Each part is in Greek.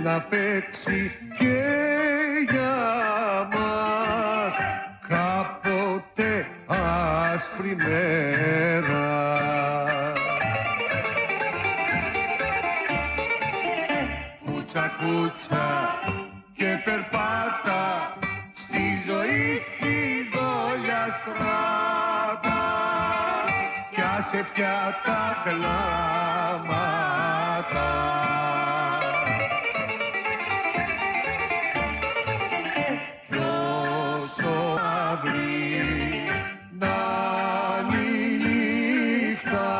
να παίξει και για μας κάποτε άσπρη μέρα. Κούτσα κούτσα και περπάτα στη ζωή στη δόλια στράτα κι άσε πια τα κλάματα. Κι όσο βρει να είναι νύχτα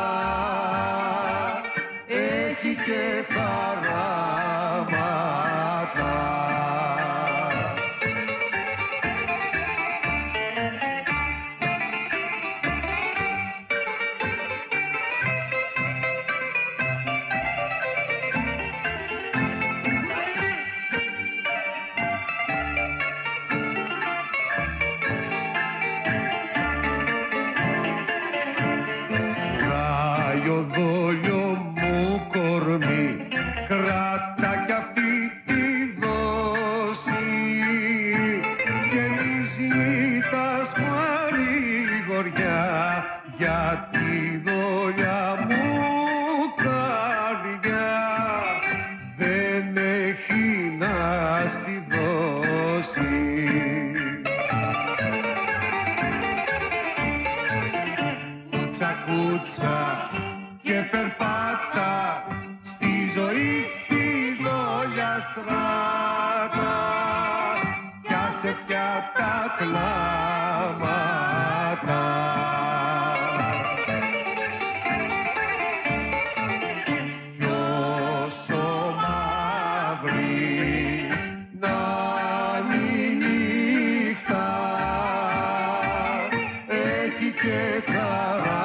έχει και χαράματα. Δόλιο μου κορμί, κράτα κι αυτή τη δόση και μη ζητάς παρηγοριά για τη δόλια μου καρδιά δεν έχει να στη δώσει. Κούτσα κούτσα και περπάτα στη ζωή στη δόλια στράτα κι άσε πια τα κλάματα. Κι όσο μαύρη να είναι νύχτα έχει και χαράματα.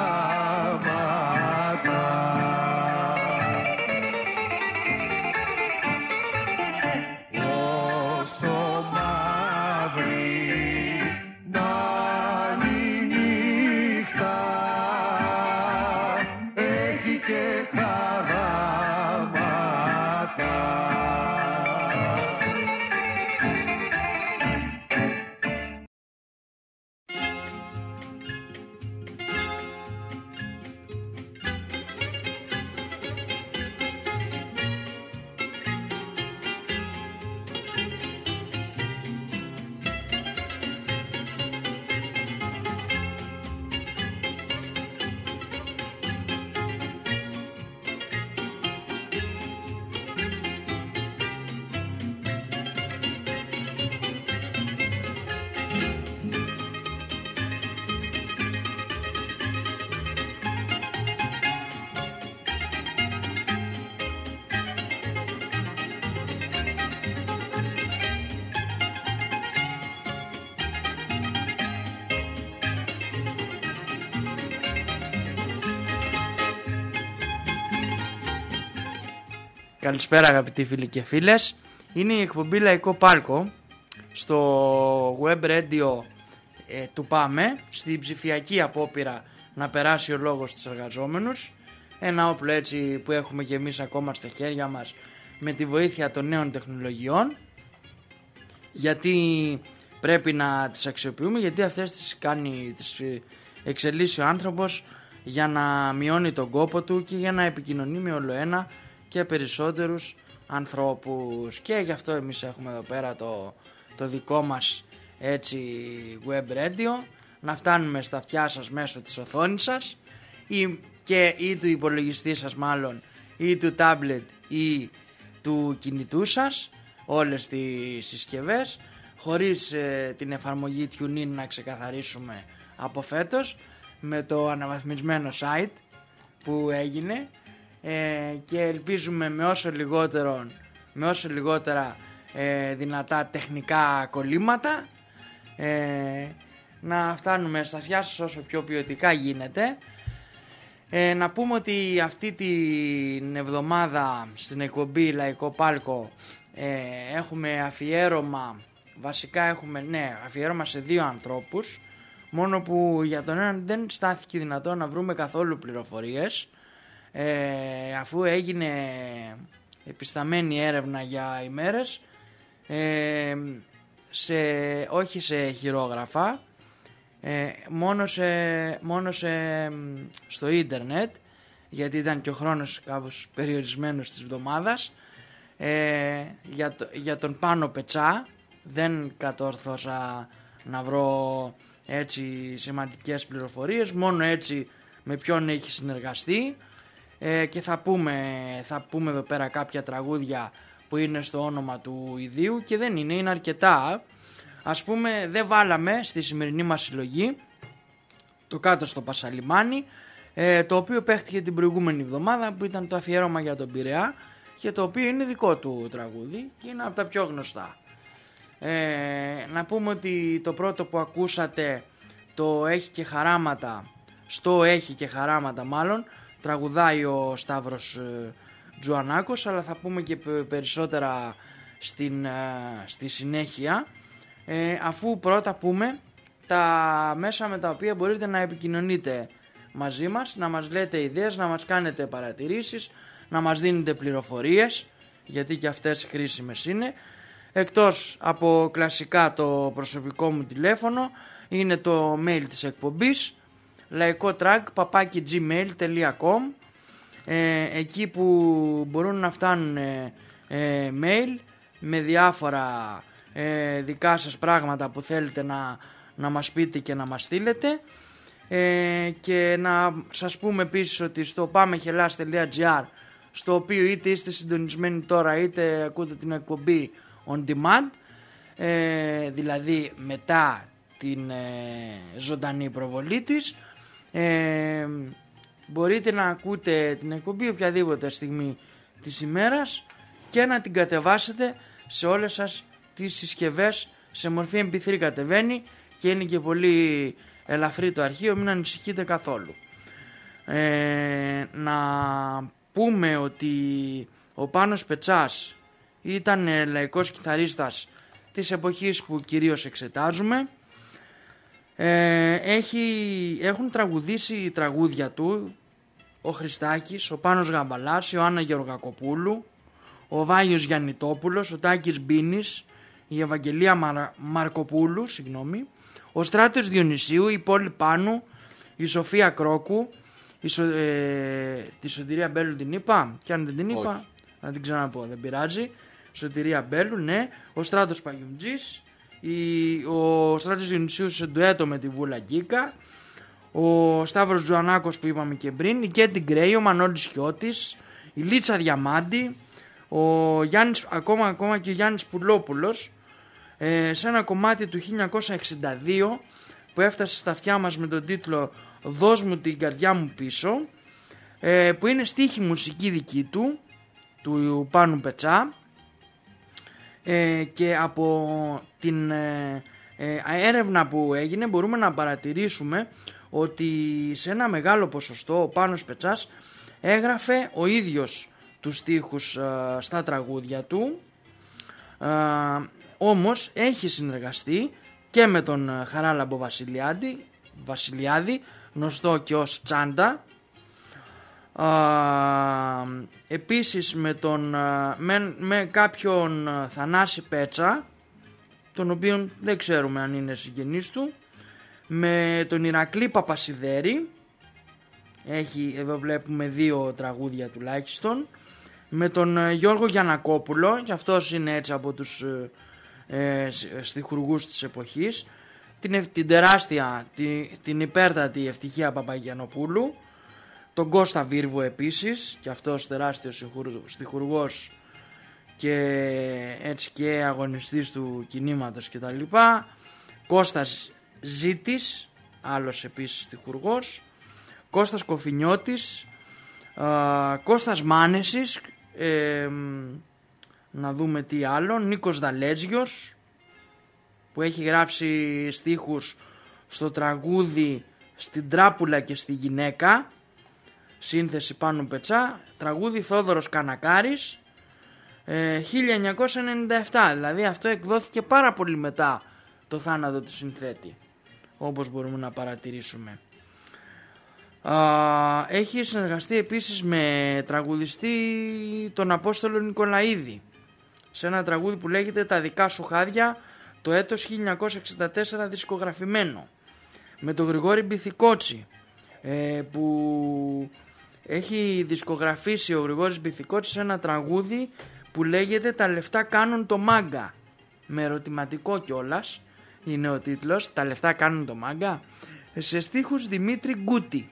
Καλησπέρα αγαπητοί φίλοι και φίλες. Είναι η εκπομπή Λαϊκό Πάλκο στο web radio του ΠΑΜΕ, στην ψηφιακή απόπειρα να περάσει ο λόγος στους εργαζόμενους. Ένα όπλο έτσι που έχουμε και εμείς ακόμα στα χέρια μας με τη βοήθεια των νέων τεχνολογιών, γιατί πρέπει να τις αξιοποιούμε, γιατί αυτές τις εξελίσσει ο άνθρωπος για να μειώνει τον κόπο του και για να επικοινωνεί με ολοένα και περισσότερους ανθρώπους. Και γι' αυτό εμείς έχουμε εδώ πέρα το δικό μας έτσι web radio, να φτάνουμε στα αυτιά σας μέσω της οθόνης σας ή του υπολογιστή σας μάλλον, ή του tablet ή του κινητού σας, όλες τις συσκευές, χωρίς την εφαρμογή TuneIn να ξεκαθαρίσουμε από φέτος, με το αναβαθμισμένο site που έγινε, και ελπίζουμε με όσο λιγότερα δυνατά τεχνικά κολλήματα να φτάνουμε στα αυτιά σας όσο πιο ποιοτικά γίνεται. Να πούμε ότι αυτή την εβδομάδα στην εκπομπή Λαϊκό Πάλκο έχουμε αφιέρωμα, βασικά έχουμε αφιέρωμα σε δύο ανθρώπους, μόνο που για τον έναν δεν στάθηκε δυνατό να βρούμε καθόλου πληροφορίες, αφού έγινε επισταμένη έρευνα για ημέρες, όχι σε χειρόγραφα, μόνο στο ίντερνετ, γιατί ήταν και ο χρόνος κάπως περιορισμένος της εβδομάδας. Για τον Πάνο Πετσά δεν κατόρθωσα να βρω έτσι σημαντικές πληροφορίες, μόνο έτσι με ποιον έχει συνεργαστεί, και θα πούμε εδώ πέρα κάποια τραγούδια που είναι στο όνομα του ιδίου και δεν είναι αρκετά. Ας πούμε, δεν βάλαμε στη σημερινή μας συλλογή το Κάτω στο Πασαλιμάνι, το οποίο παίχτηκε την προηγούμενη εβδομάδα, που ήταν το αφιέρωμα για τον Πειραιά, και το οποίο είναι δικό του τραγούδι και είναι από τα πιο γνωστά. Να πούμε ότι το πρώτο που ακούσατε, το Έχει και Χαράματα, τραγουδάει ο Σταύρος Τζουανάκος, αλλά θα πούμε και περισσότερα στη συνέχεια, αφού πρώτα πούμε τα μέσα με τα οποία μπορείτε να επικοινωνείτε μαζί μας, να μας λέτε ιδέες, να μας κάνετε παρατηρήσεις, να μας δίνετε πληροφορίες, γιατί και αυτές χρήσιμες είναι. Εκτός από κλασικά το προσωπικό μου τηλέφωνο, είναι το mail της εκπομπής, laikotrack@gmail.com, εκεί που μπορούν να φτάνουν mail με διάφορα δικά σας πράγματα που θέλετε να μας πείτε και να μας στείλετε, και να σας πούμε επίσης ότι στο pamehelas.gr, στο οποίο είτε είστε συντονισμένοι τώρα είτε ακούτε την εκπομπή on demand, δηλαδή μετά την ζωντανή προβολή της, μπορείτε να ακούτε την εκπομπή οποιαδήποτε στιγμή της ημέρας και να την κατεβάσετε σε όλες σας τις συσκευές. Σε μορφή MP3 κατεβαίνει και είναι και πολύ ελαφρύ το αρχείο, μην ανησυχείτε καθόλου. Να πούμε ότι ο Πάνος Πετσάς ήταν λαϊκός κιθαρίστας της εποχής που κυρίως εξετάζουμε. Έχουν τραγουδήσει τραγούδια του ο Χριστάκης, ο Πάνος Γαμπαλάς, η Ιωάννα Γεωργακοπούλου, ο Βάγιος Γιαννητόπουλος, ο Τάκης Μπίνης, η Ευαγγελία Μαρκοπούλου, ο Στράτος Διονυσίου, η Πόλη Πάνου, η Σοφία Κρόκου, τη Σωτηρία Μπέλου την είπα, και αν δεν την είπα να την ξαναπώ, δεν πειράζει. Σωτηρία Μπέλου, ναι. Ο Στράτος Παγιουμτζής, ο Στράτος Διονυσίου σε ντουέτο με τη Βούλα Γκίκα, ο Σταύρος Τζουανάκος που είπαμε και πριν, η Κέντι Γκρέι, ο Μανώλης Χιώτης, η Λίτσα Διαμάντη, ο Γιάννης, ακόμα και ο Γιάννης Πουλόπουλος, σε ένα κομμάτι του 1962 που έφτασε στα αυτιά μας με τον τίτλο «Δώσ' μου την καρδιά μου πίσω», που είναι στίχη μουσική δική του Πάνου Πετσά, και από την έρευνα που έγινε μπορούμε να παρατηρήσουμε ότι σε ένα μεγάλο ποσοστό ο Πάνος Πετσάς έγραφε ο ίδιος τους στίχους στα τραγούδια του, όμως έχει συνεργαστεί και με τον Χαράλαμπο Βασιλιάδη, γνωστό και ως Τσάντα, επίσης με κάποιον Θανάση Πέτσα, τον οποίον δεν ξέρουμε αν είναι συγγενής του, με τον Ηρακλή Παπασιδέρη, εδώ βλέπουμε 2 τραγούδια τουλάχιστον, με τον Γιώργο Γιαννακόπουλο, και αυτός είναι έτσι από τους στιχουργούς της εποχής, την τεράστια, την υπέρτατη Ευτυχία Παπαγιαννοπούλου, τον Κώστα Βίρβου επίσης, και αυτός τεράστιος στιχουργός και έτσι και αγωνιστής του κινήματος και τα λοιπά, Κώστας Ζήτης, άλλος επίσης στιχουργός, Κώστας Κοφινιώτης, Κώστας Μάνεσης, να δούμε τι άλλο, Νίκος Δαλέτζιος, που έχει γράψει στίχους στο τραγούδι «Στην Τράπουλα και στη Γυναίκα», σύνθεση Πάνου Πετσά, τραγούδι Θόδωρος Κανακάρης, 1997, δηλαδή αυτό εκδόθηκε πάρα πολύ μετά το θάνατο του συνθέτη, όπως μπορούμε να παρατηρήσουμε. Έχει συνεργαστεί επίσης με τραγουδιστή τον Απόστολο Νικολαίδη σε ένα τραγούδι που λέγεται «Τα δικά σου χάδια», το έτος 1964 δισκογραφημένο, με τον Γρηγόρη Μπιθικότσι, που έχει δισκογραφήσει ο Γρηγόρης Μπιθικότσι σε ένα τραγούδι που λέγεται «Τα λεφτά κάνουν το μάγκα», με ερωτηματικό κιόλας είναι ο τίτλος, «Τα λεφτά κάνουν το μάγκα», σε στίχους Δημήτρη Γκούτη.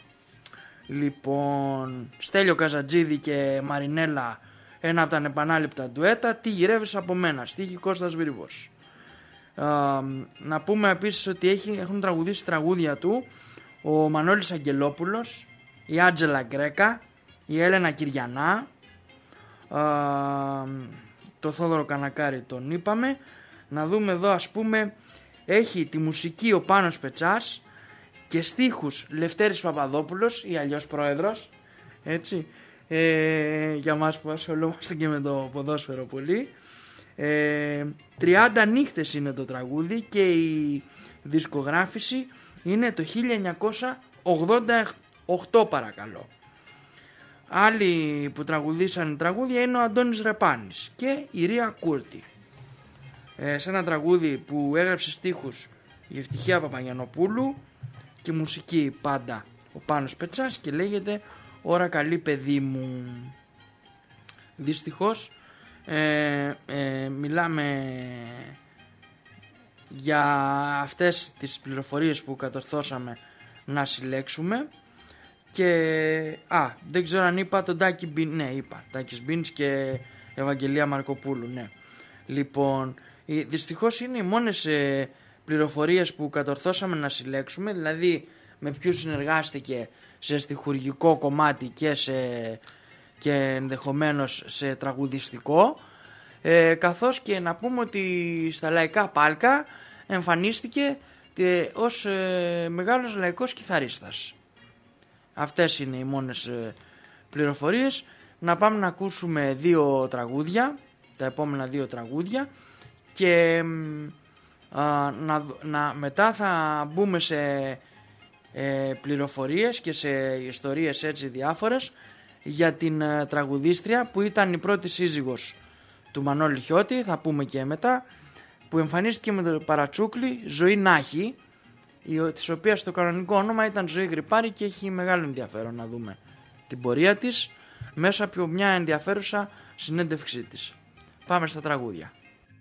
Λοιπόν, Στέλιο Καζατζίδη και Μαρινέλα, ένα από τα ανεπανάληπτα ντουέτα, «Τι γυρεύεις από μένα», στίχη Κώστας Βίρυβος. Να πούμε επίσης ότι έχουν τραγουδήσει τραγούδια του ο Μανώλης Αγγελόπουλος, η Άντζελα Γκρέκα, η Έλενα Κυριανά, το Θόδωρο Κανακάρη τον είπαμε. Να δούμε εδώ, ας πούμε, έχει τη μουσική ο Πάνος Πετσάς και στίχους Λευτέρης Παπαδόπουλος ή αλλιώς πρόεδρος, έτσι, για μας που ασχολούμαστε και με το ποδόσφαιρο πολύ. 30 νύχτες είναι το τραγούδι και η δισκογράφηση είναι το 1988, παρακαλώ. Άλλοι που τραγουδήσαν τραγούδια είναι ο Αντώνης Ρεπάνης και η Ρία Κούρτη, σε ένα τραγούδι που έγραψε στίχους η Ευτυχία Παπαγιαννοπούλου και μουσική πάντα ο Πάνος Πετσάς και λέγεται «Ώρα καλή παιδί μου». Δυστυχώς μιλάμε για αυτές τις πληροφορίες που κατορθώσαμε να συλλέξουμε και δεν ξέρω αν είπα τον Τάκη Μπιν, ναι είπα, Τάκης Μπίνς και Ευαγγελία Μαρκοπούλου, ναι. Λοιπόν, δυστυχώς είναι οι μόνες πληροφορίες που κατορθώσαμε να συλλέξουμε, δηλαδή με ποιους συνεργάστηκε σε στιχουργικό κομμάτι και ενδεχομένως σε τραγουδιστικό, καθώς και να πούμε ότι στα λαϊκά πάλκα εμφανίστηκε ως μεγάλος λαϊκός κιθαρίστας. Αυτές είναι οι μόνες πληροφορίες. Να πάμε να ακούσουμε τα επόμενα δύο τραγούδια και μετά θα μπούμε σε πληροφορίες και σε ιστορίες έτσι διάφορες για την τραγουδίστρια που ήταν η πρώτη σύζυγος του Μανώλη Χιώτη, θα πούμε και μετά, που εμφανίστηκε με το παρατσούκλι Ζωή Νάχη, της οποίας το κανονικό όνομα ήταν Ζωή Γρυπάρη και έχει μεγάλο ενδιαφέρον να δούμε την πορεία της μέσα από μια ενδιαφέρουσα συνέντευξή της. Πάμε στα τραγούδια.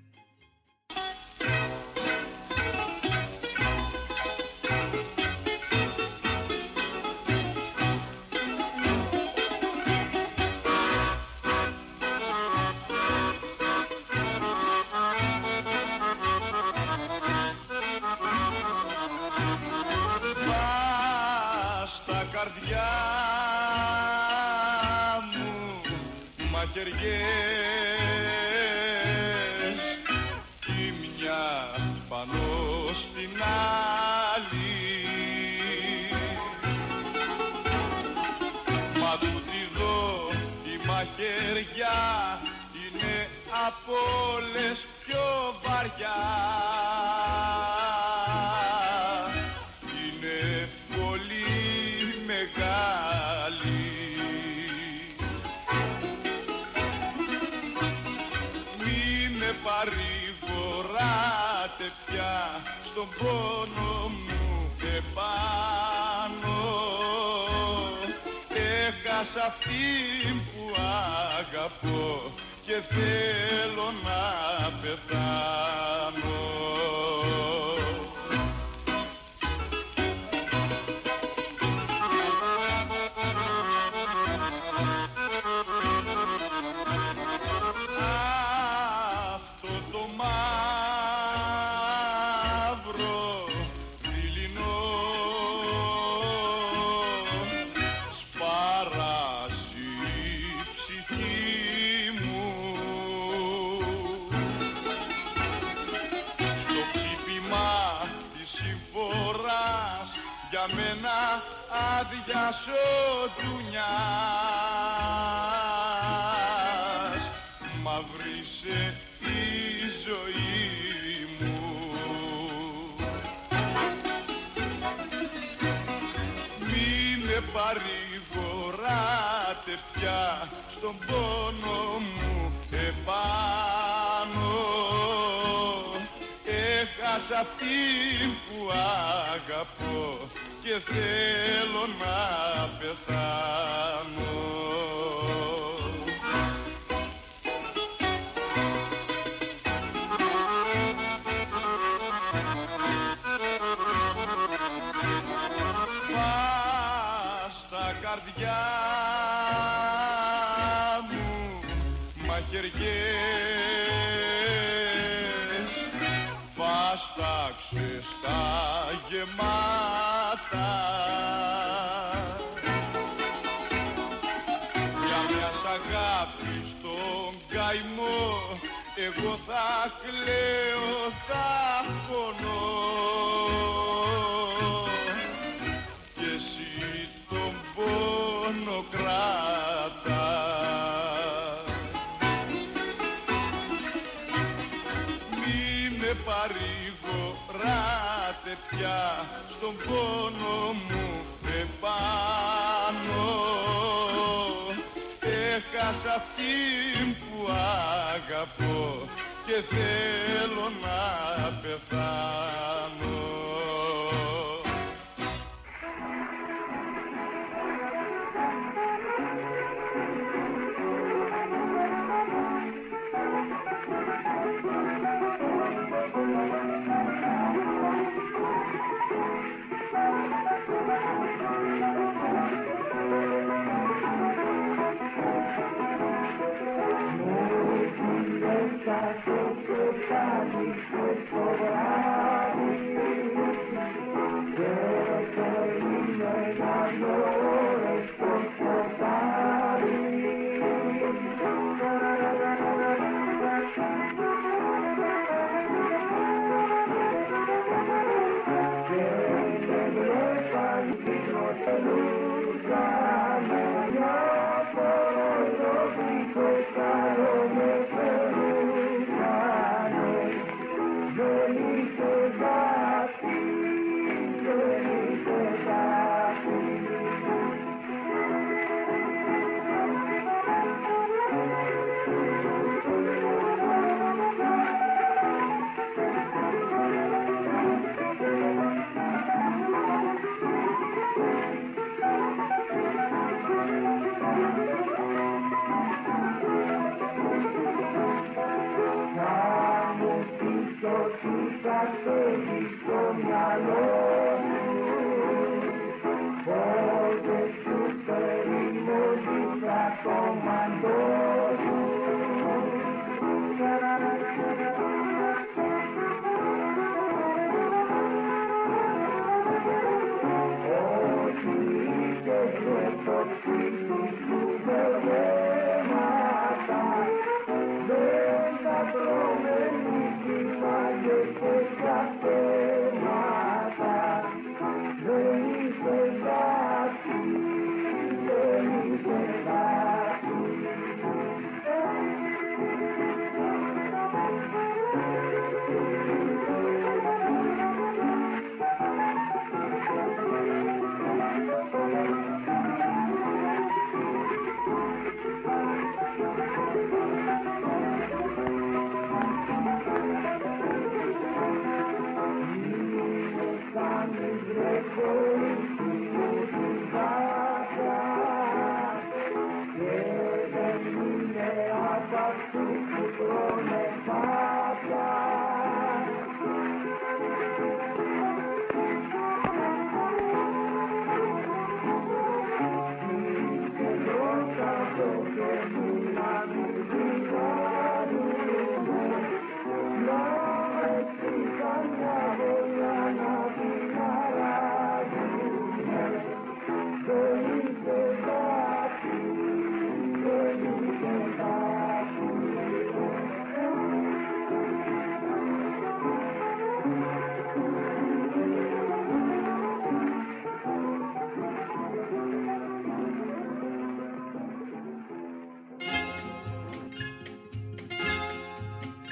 Είναι από όλες πιο βαριά, είναι πολύ μεγάλη. Μη με παρηγοράτε πια στον πόνο μου επάνω, έχασα αυτήν που αγαπώ και θέλω να πεθάνω. Αυτό το μαύρο δειλινό σπαράζει η ψυχή μου, στο χτύπημα της συμφοράς για μένα άδειασε ο ντουνιάς, μαύρισε η ζωή μου. Μη παρηγοράτε πια στον πόνο μου επάνω. Έχασα αυτήν που αγαπώ και θέλω να πεθάνω. Καρδιά μου μαχαιριές, βάσταξες τα γεμάτα. Για μιας αγάπης τον καημό εγώ θα κλαίω, θα πονώ. Κράτα. Μη με παρηγοράτε πια στον πόνο μου επάνω. Έχασα αυτήν που αγαπώ και θέλω να πεθάνω.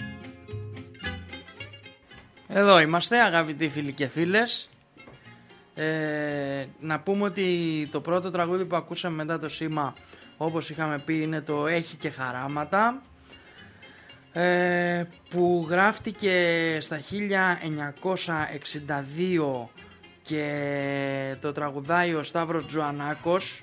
Εδώ είμαστε, αγαπητοί φίλοι και φίλες. Να πούμε ότι το πρώτο τραγούδι που ακούσαμε μετά το σήμα, όπως είχαμε πει, είναι το «Έχει και χαράματα», που γράφτηκε στα 1962 και το τραγουδάει ο Σταύρος Τζουανάκος,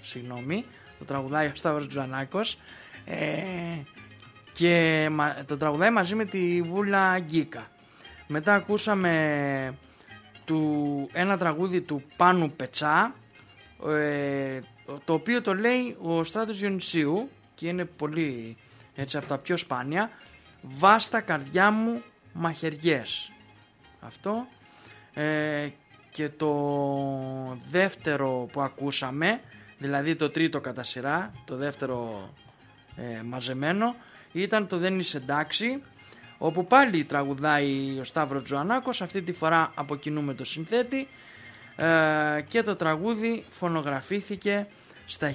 και το τραγουδάει μαζί με τη Βούλα Γκίκα. Μετά ακούσαμε ένα τραγούδι του Πάνου Πετσά, το οποίο το λέει ο Στράτος Διονυσίου και είναι πολύ έτσι από τα πιο σπάνια. «Βάστα καρδιά μου μαχαιριές». Αυτό. Και το δεύτερο που ακούσαμε, δηλαδή το τρίτο κατά σειρά, το δεύτερο μαζεμένο, ήταν το «Δεν είσαι εντάξει», όπου πάλι τραγουδάει ο Σταύρος Τζουανάκος, αυτή τη φορά από κοινού με το συνθέτη, και το τραγούδι φωνογραφήθηκε στα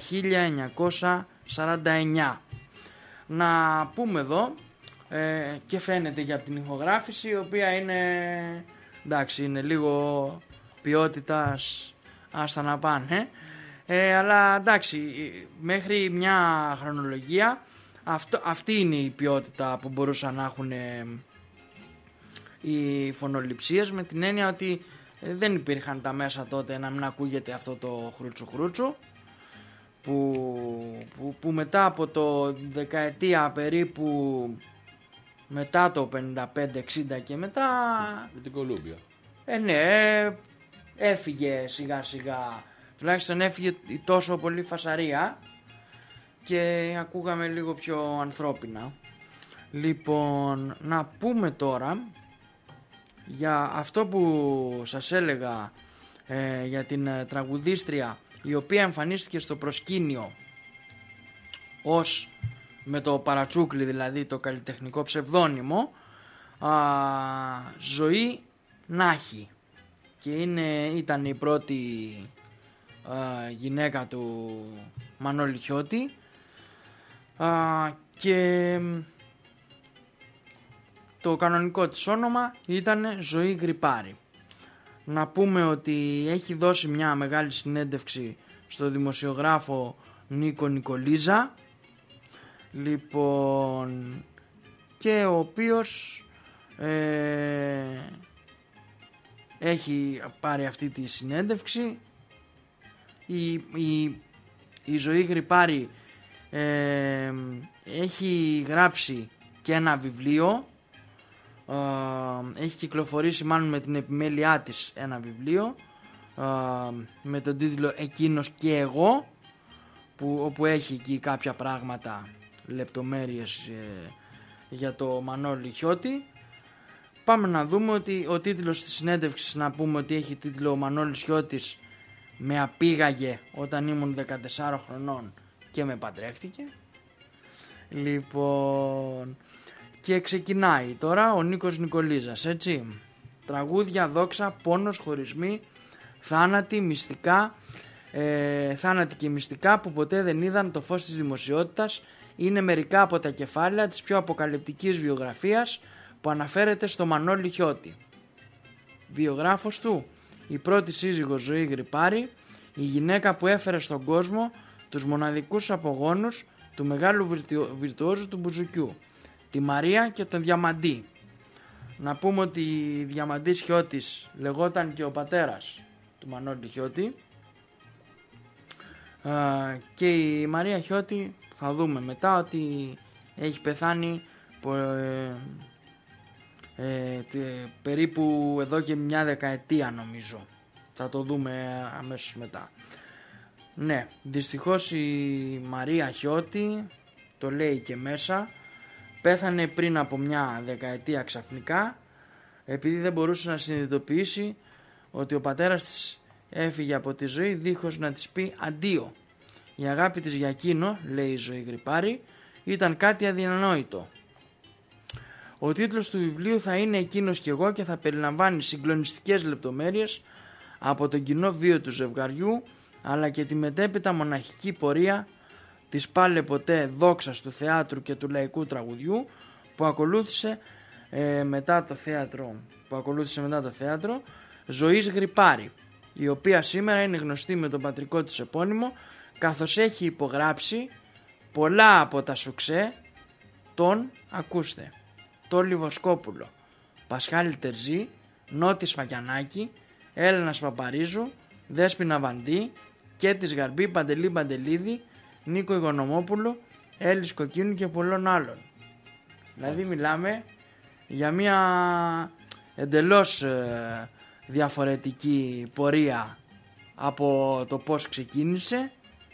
1949. Να πούμε εδώ, και φαίνεται και από την ηχογράφηση, η οποία είναι, εντάξει, είναι λίγο ποιότητας άστα να πάνε, αλλά εντάξει, μέχρι μια χρονολογία αυτή είναι η ποιότητα που μπορούσαν να έχουν οι φωνοληψίες, με την έννοια ότι δεν υπήρχαν τα μέσα τότε να μην ακούγεται αυτό το χρούτσου χρούτσου που μετά από το δεκαετία περίπου, μετά το 55-60 και μετά, με την Κολούμπια, ναι, έφυγε σιγά σιγά, τουλάχιστον έφυγε τόσο πολύ φασαρία και ακούγαμε λίγο πιο ανθρώπινα. Λοιπόν, να πούμε τώρα για αυτό που σας έλεγα, για την τραγουδίστρια η οποία εμφανίστηκε στο προσκήνιο ως, με το παρατσούκλι δηλαδή, το καλλιτεχνικό ψευδόνυμο, Ζωή Νάχη, και ήταν η πρώτη γυναίκα του Μανώλη Χιώτη, και το κανονικό της όνομα ήταν Ζωή Γρυπάρη. Να πούμε ότι έχει δώσει μια μεγάλη συνέντευξη στο δημοσιογράφο Νίκο Νικολίζα, λοιπόν, και ο οποίος έχει πάρει αυτή τη συνέντευξη. Η Ζωή Γρυπάρη έχει γράψει και ένα βιβλίο, έχει κυκλοφορήσει μάλλον με την επιμέλειά της ένα βιβλίο με τον τίτλο «Εκείνος και εγώ», όπου έχει εκεί κάποια πράγματα, λεπτομέρειες για το Μανώλη Χιώτη. Πάμε να δούμε ότι ο τίτλος της συνέντευξης, να πούμε ότι έχει τίτλο «Ο Μανώλης Χιώτης με απήγαγε όταν ήμουν 14 χρονών και με παντρεύτηκε». Λοιπόν, και ξεκινάει τώρα ο Νίκος Νικολίζας, έτσι. Τραγούδια, δόξα, πόνος, χωρισμοί, θάνατοι, μυστικά, θάνατοι και μυστικά που ποτέ δεν είδαν το φως της δημοσιότητας, είναι μερικά από τα κεφάλαια της πιο αποκαλυπτικής βιογραφίας που αναφέρεται στο Μανώλη Χιώτη. Βιογράφος του, η πρώτη σύζυγος Ζωή Γρυπάρη, η γυναίκα που έφερε στον κόσμο τους μοναδικούς απογόνους του μεγάλου βιρτουόζου του μπουζουκιού, τη Μαρία και τον Διαμαντή. Να πούμε ότι Διαμαντής Χιώτης λεγόταν και ο πατέρας του Μανώλη Χιώτη, και η Μαρία Χιώτη θα δούμε μετά ότι έχει πεθάνει περίπου εδώ και μια δεκαετία, νομίζω. Θα το δούμε αμέσως μετά. Ναι, δυστυχώς η Μαρία Χιώτη, το λέει και μέσα, πέθανε πριν από μια δεκαετία ξαφνικά, επειδή δεν μπορούσε να συνειδητοποιήσει ότι ο πατέρας της έφυγε από τη ζωή δίχως να της πει αντίο. Η αγάπη της για εκείνο, λέει η Ζωή Γρυπάρη, ήταν κάτι αδιανόητο. Ο τίτλος του βιβλίου θα είναι «Εκείνος και εγώ» και θα περιλαμβάνει συγκλονιστικές λεπτομέρειες από τον κοινό βίο του ζευγαριού, αλλά και τη μετέπειτα μοναχική πορεία της πάλε ποτέ δόξας του θεάτρου και του λαϊκού τραγουδιού που ακολούθησε μετά το θέατρο, Ζωής Γρυπάρη. η οποία σήμερα είναι γνωστή με τον πατρικό της επώνυμο, καθώς έχει υπογράψει πολλά από τα σουξέ των, ακούστε, Τόλι Βοσκόπουλο, Πασχάλη Τερζή, Νότη Σφακιανάκη, Έλενας Παπαρίζου, Δέσποινα Βαντή, Κέτης Γαρμπή, Παντελή Παντελίδη, Νίκο Οικονομόπουλο, Έλλης Κοκκίνου και πολλών άλλων. Δηλαδή μιλάμε για μια εντελώς διαφορετική πορεία από το πώς ξεκίνησε.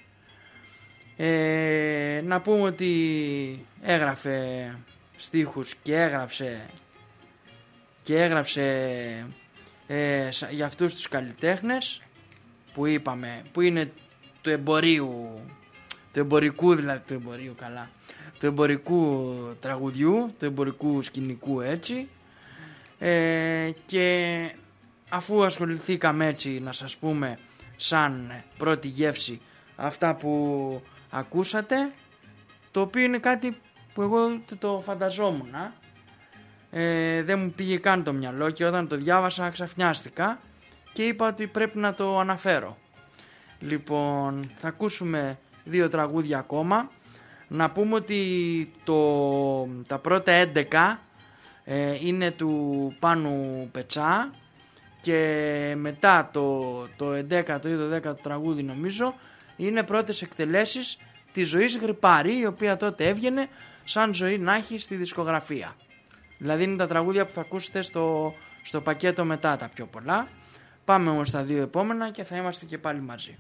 Να πούμε ότι έγραφε στίχους και έγραψε για αυτούς τους καλλιτέχνες που είπαμε, που είναι του εμπορικού τραγουδιού, του εμπορικού σκηνικού, έτσι. Και αφού ασχοληθήκαμε, έτσι να σας πούμε σαν πρώτη γεύση, αυτά που ακούσατε, το οποίο είναι κάτι που εγώ το φανταζόμουν, δεν μου πήγε καν το μυαλό, και όταν το διάβασα ξαφνιάστηκα και είπα ότι πρέπει να το αναφέρω. Λοιπόν, θα ακούσουμε 2 τραγούδια ακόμα. Να πούμε ότι τα πρώτα 11 είναι του Πάνου Πετσά, και μετά το 11ο ή το 10ο τραγούδι, νομίζω, είναι πρώτες εκτελέσεις της Ζωής Γρυπάρη, η οποία τότε έβγαινε σαν Ζωή να έχει στη δισκογραφία. Δηλαδή είναι τα τραγούδια που θα ακούσετε στο πακέτο μετά τα πιο πολλά. Πάμε όμως στα 2 επόμενα και θα είμαστε και πάλι μαζί.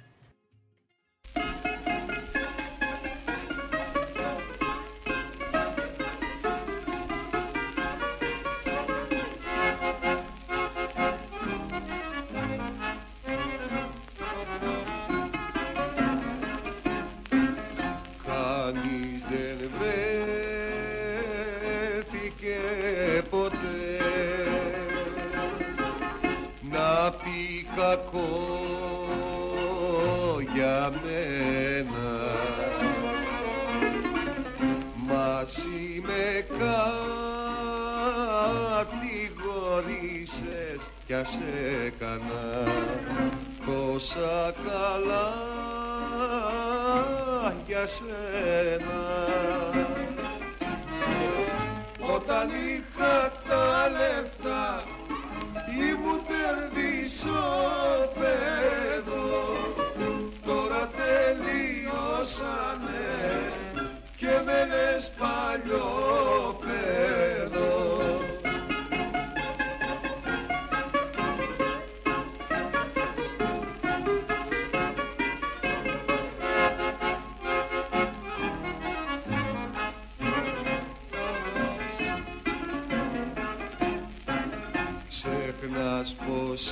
Σε έκανα τόσα καλά για σένα. Όταν είχα τα λεφτά ήμουν τερδίσο παιδό, τώρα τελειώσανε και με λες παλιό παιδό. Ξεχνάς πως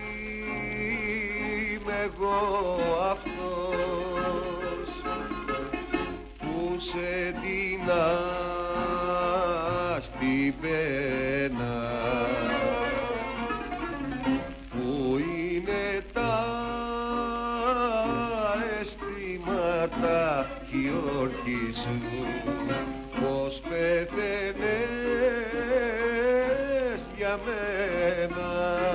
είμαι εγώ αυτός που σε δίνα στην πένα, που είναι τα αισθήματα κι η όρκη σου, πως πέθαινες για μένα.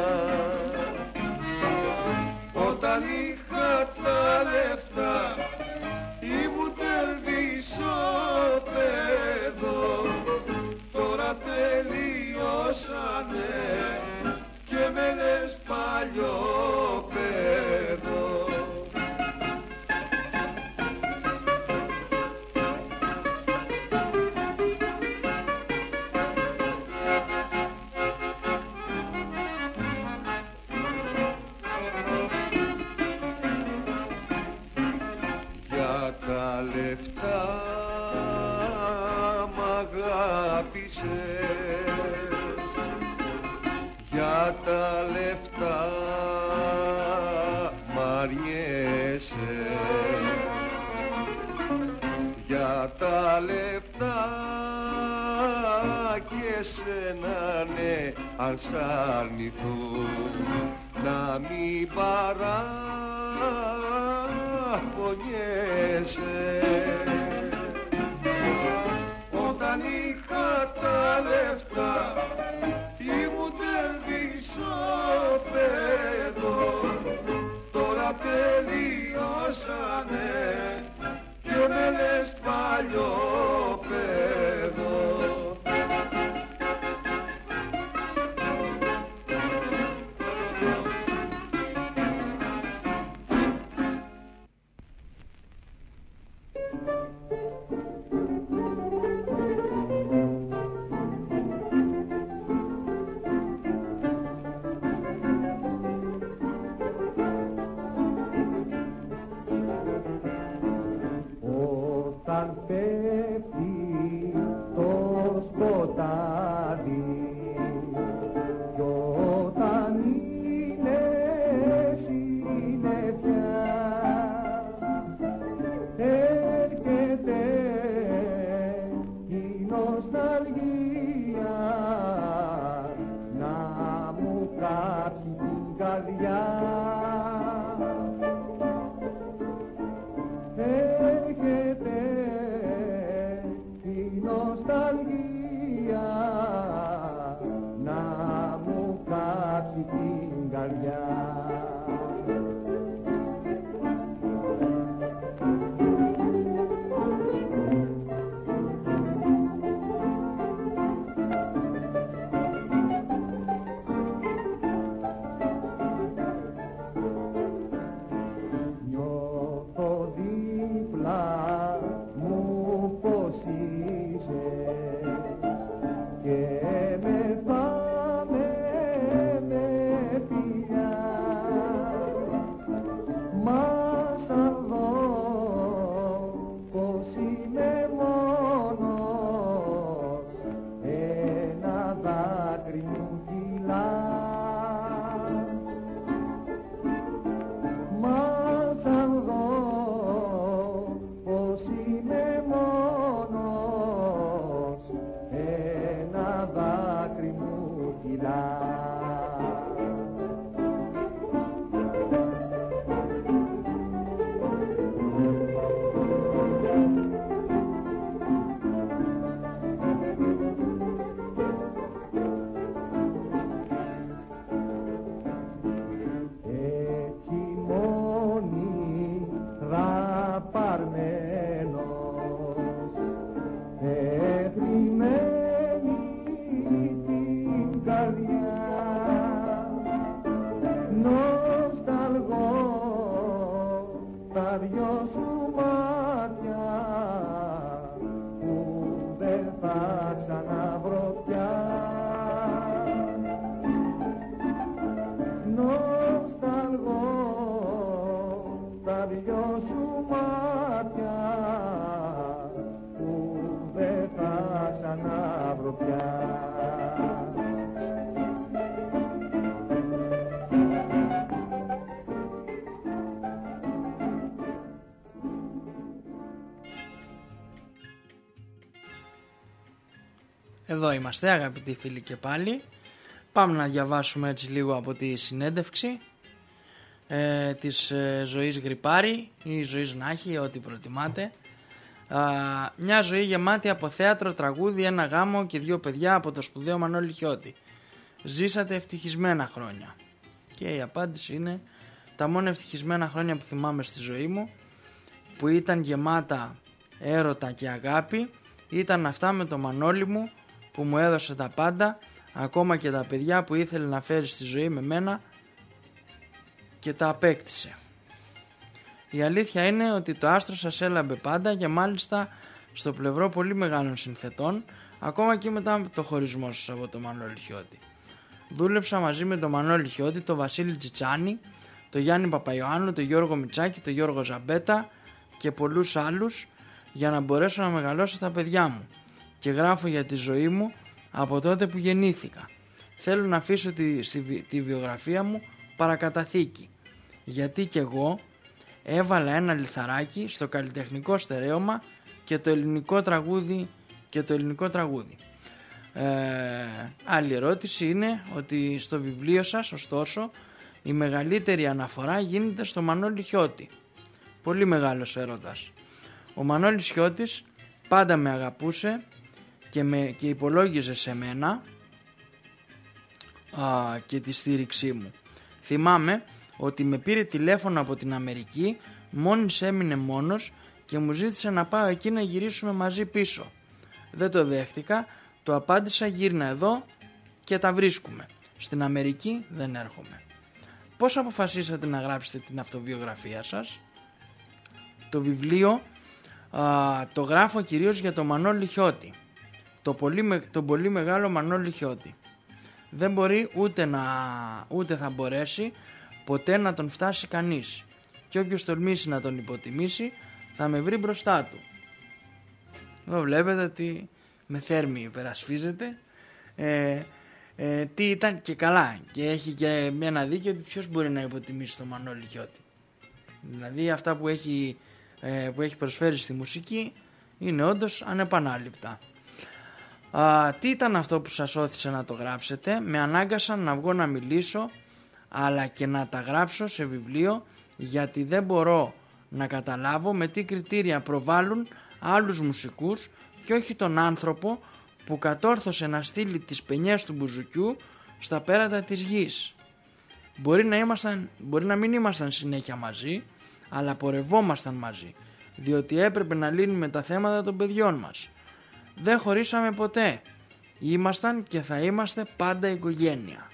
Όταν είχα τα λεφτά ήμουν τερδίσο παιδό, τώρα τελειώσανε και με λες παλιό παιδό. Για τα λεφτά μ' αρνιέσαι, για τα λεφτά και σένα ναι, αν σ' αρνηθώ να μην παραπονιέσαι. Όταν είχα τα λεφτά ήμουν τερδίσο παιδό, ναι, και με λες παλιό παιδό. Όταν πέφτει το σκοτάδι κι όταν είναι συννεφιά, έρχεται η νοσταλγία να μου κάψει την καρδιά. Έρχεται η νοσταλγία να μου κάψει την καρδιά. Νιώθω δίπλα μου πως είσαι και με πάμε με φιλιά, μα σαν δω πως είμαι μόνος, ένα δάκρυ μου κυλά. Μα σαν δω πως είμαι μόνος, ένα δάκρυ μου κυλά. Έτσι μόνη δαπαρμένος, εθριμμένη την καρδιά, νοσταλγώ τα δυο σου μάτια που δεν θα ξαναβρω πια. Νοσταλγώ τα δυο σου μάτια που δεν θα ξαναβρω πια. Εδώ είμαστε αγαπητοί φίλοι και πάλι. Πάμε να διαβάσουμε έτσι λίγο από τη συνέντευξη της Ζωής Γρυπάρη ή Ζωής Νάχη, ό,τι προτιμάτε. Μια ζωή γεμάτη από θέατρο, τραγούδι, ένα γάμο και 2 παιδιά από το σπουδαίο Μανώλη Χιώτη. Ζήσατε ευτυχισμένα χρόνια. Και η απάντηση είναι: τα μόνα ευτυχισμένα χρόνια που θυμάμαι στη ζωή μου, που ήταν γεμάτα έρωτα και αγάπη, ήταν αυτά με το Μανώλη μου που μου έδωσε τα πάντα, ακόμα και τα παιδιά που ήθελε να φέρει στη ζωή με μένα και τα απέκτησε. Η αλήθεια είναι ότι το άστρο σας έλαμπε πάντα και μάλιστα στο πλευρό πολύ μεγάλων συνθετών, ακόμα και μετά το χωρισμό σας από το Μανώλη Χιώτη. Δούλεψα μαζί με τον Μανώλη Χιώτη, τον Βασίλη Τσιτσάνη, τον Γιάννη Παπαϊωάννου, τον Γιώργο Μητσάκη, τον Γιώργο Ζαμπέτα και πολλούς άλλους για να μπορέσω να μεγαλώσω τα παιδιά μου, και γράφω για τη ζωή μου από τότε που γεννήθηκα. Θέλω να αφήσω τη βιογραφία μου παρακαταθήκη, γιατί κι εγώ έβαλα ένα λιθαράκι στο καλλιτεχνικό στερέωμα και το ελληνικό τραγούδι. Άλλη ερώτηση είναι ότι στο βιβλίο σας, ωστόσο, η μεγαλύτερη αναφορά γίνεται στο Μανώλη Χιώτη. Πολύ μεγάλος έρωτας. Ο Μανώλης Χιώτης πάντα με αγαπούσε και υπολόγιζε σε μένα και τη στήριξή μου. Θυμάμαι ότι με πήρε τηλέφωνο από την Αμερική Μόνης έμεινε μόνος και μου ζήτησε να πάω εκεί να γυρίσουμε μαζί πίσω. Δεν το δέχτηκα, του απάντησα γύρνα εδώ και τα βρίσκουμε. Στην Αμερική δεν έρχομαι. Πώς αποφασίσατε να γράψετε την αυτοβιογραφία σας? Το βιβλίο το γράφω κυρίως για τον Μανώλη Χιώτη, τον πολύ μεγάλο Μανώλη Χιώτη. Δεν μπορεί ούτε θα μπορέσει ποτέ να τον φτάσει κανείς, και όποιος τολμήσει να τον υποτιμήσει θα με βρει μπροστά του. Εδώ βλέπετε ότι με θέρμη υπερασπίζεται. Τι ήταν και καλά, και έχει και ένα δίκαιο ότι ποιος μπορεί να υποτιμήσει τον Μανώλη Χιώτη. Δηλαδή αυτά που έχει προσφέρει στη μουσική είναι όντως ανεπανάληπτα. Τι ήταν αυτό που σας όθησε να το γράψετε? Με ανάγκασαν να βγω να μιλήσω, αλλά και να τα γράψω σε βιβλίο, γιατί δεν μπορώ να καταλάβω με τι κριτήρια προβάλλουν άλλους μουσικούς και όχι τον άνθρωπο που κατόρθωσε να στείλει τις παινιές του μπουζουκιού στα πέρατα της γης. Μπορεί να μην ήμασταν συνέχεια μαζί, αλλά πορευόμασταν μαζί, διότι έπρεπε να λύνουμε τα θέματα των παιδιών μας. Δεν χωρίσαμε ποτέ. Ήμασταν και θα είμαστε πάντα οικογένεια.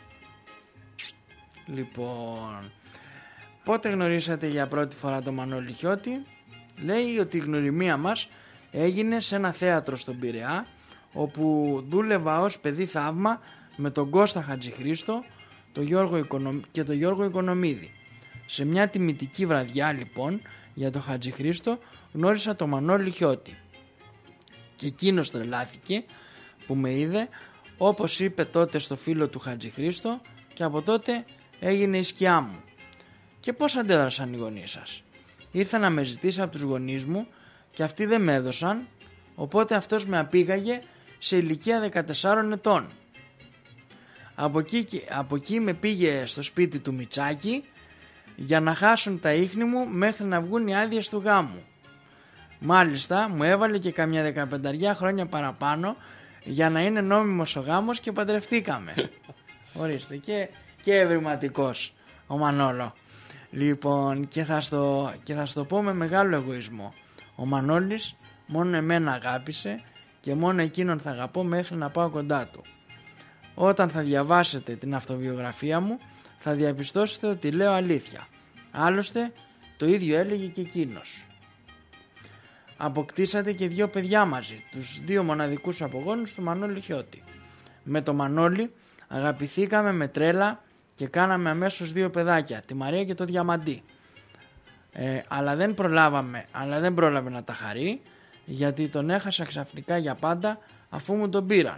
Λοιπόν, πότε γνωρίσατε για πρώτη φορά τον Μανώλη Χιώτη? Λέει ότι η γνωριμία μας έγινε σε ένα θέατρο στον Πειραιά, όπου δούλευα ως παιδί θαύμα με τον Κώστα Χατζηχρήστο και τον Γιώργο Οικονομίδη. Σε μια τιμητική βραδιά λοιπόν για τον Χατζηχρήστο γνώρισα τον Μανώλη Χιώτη και εκείνος τρελάθηκε που με είδε, όπως είπε τότε στο φίλο του Χατζηχρήστο, και από τότε έγινε η σκιά μου. Και πώς αντέδρασαν οι γονείς σας? Ήρθα να με ζητήσει από τους γονείς μου και αυτοί δεν με έδωσαν, οπότε αυτός με απήγαγε σε ηλικία 14 ετών. Από εκεί με πήγε στο σπίτι του Μιτσάκη για να χάσουν τα ίχνη μου μέχρι να βγουν οι άδειες του γάμου. Μάλιστα μου έβαλε και καμιά 15 χρόνια παραπάνω για να είναι νόμιμος ο γάμος και παντρευτήκαμε. Ορίστε, και ευρηματικός ο Μανώλο. Λοιπόν, και θα στο πω με μεγάλο εγωισμό. Ο Μανώλης μόνο εμένα αγάπησε και μόνο εκείνον θα αγαπώ μέχρι να πάω κοντά του. Όταν θα διαβάσετε την αυτοβιογραφία μου θα διαπιστώσετε ότι λέω αλήθεια. Άλλωστε το ίδιο έλεγε και εκείνος. Αποκτήσατε και 2 παιδιά μαζί, τους 2 μοναδικούς απογόνους του Μανώλη Χιώτη. Με το Μανώλη αγαπηθήκαμε με τρέλα και κάναμε αμέσως 2 παιδάκια, τη Μαρία και το Διαμαντή. Αλλά δεν πρόλαβε να τα χαρεί, γιατί τον έχασα ξαφνικά για πάντα αφού μου τον πήραν.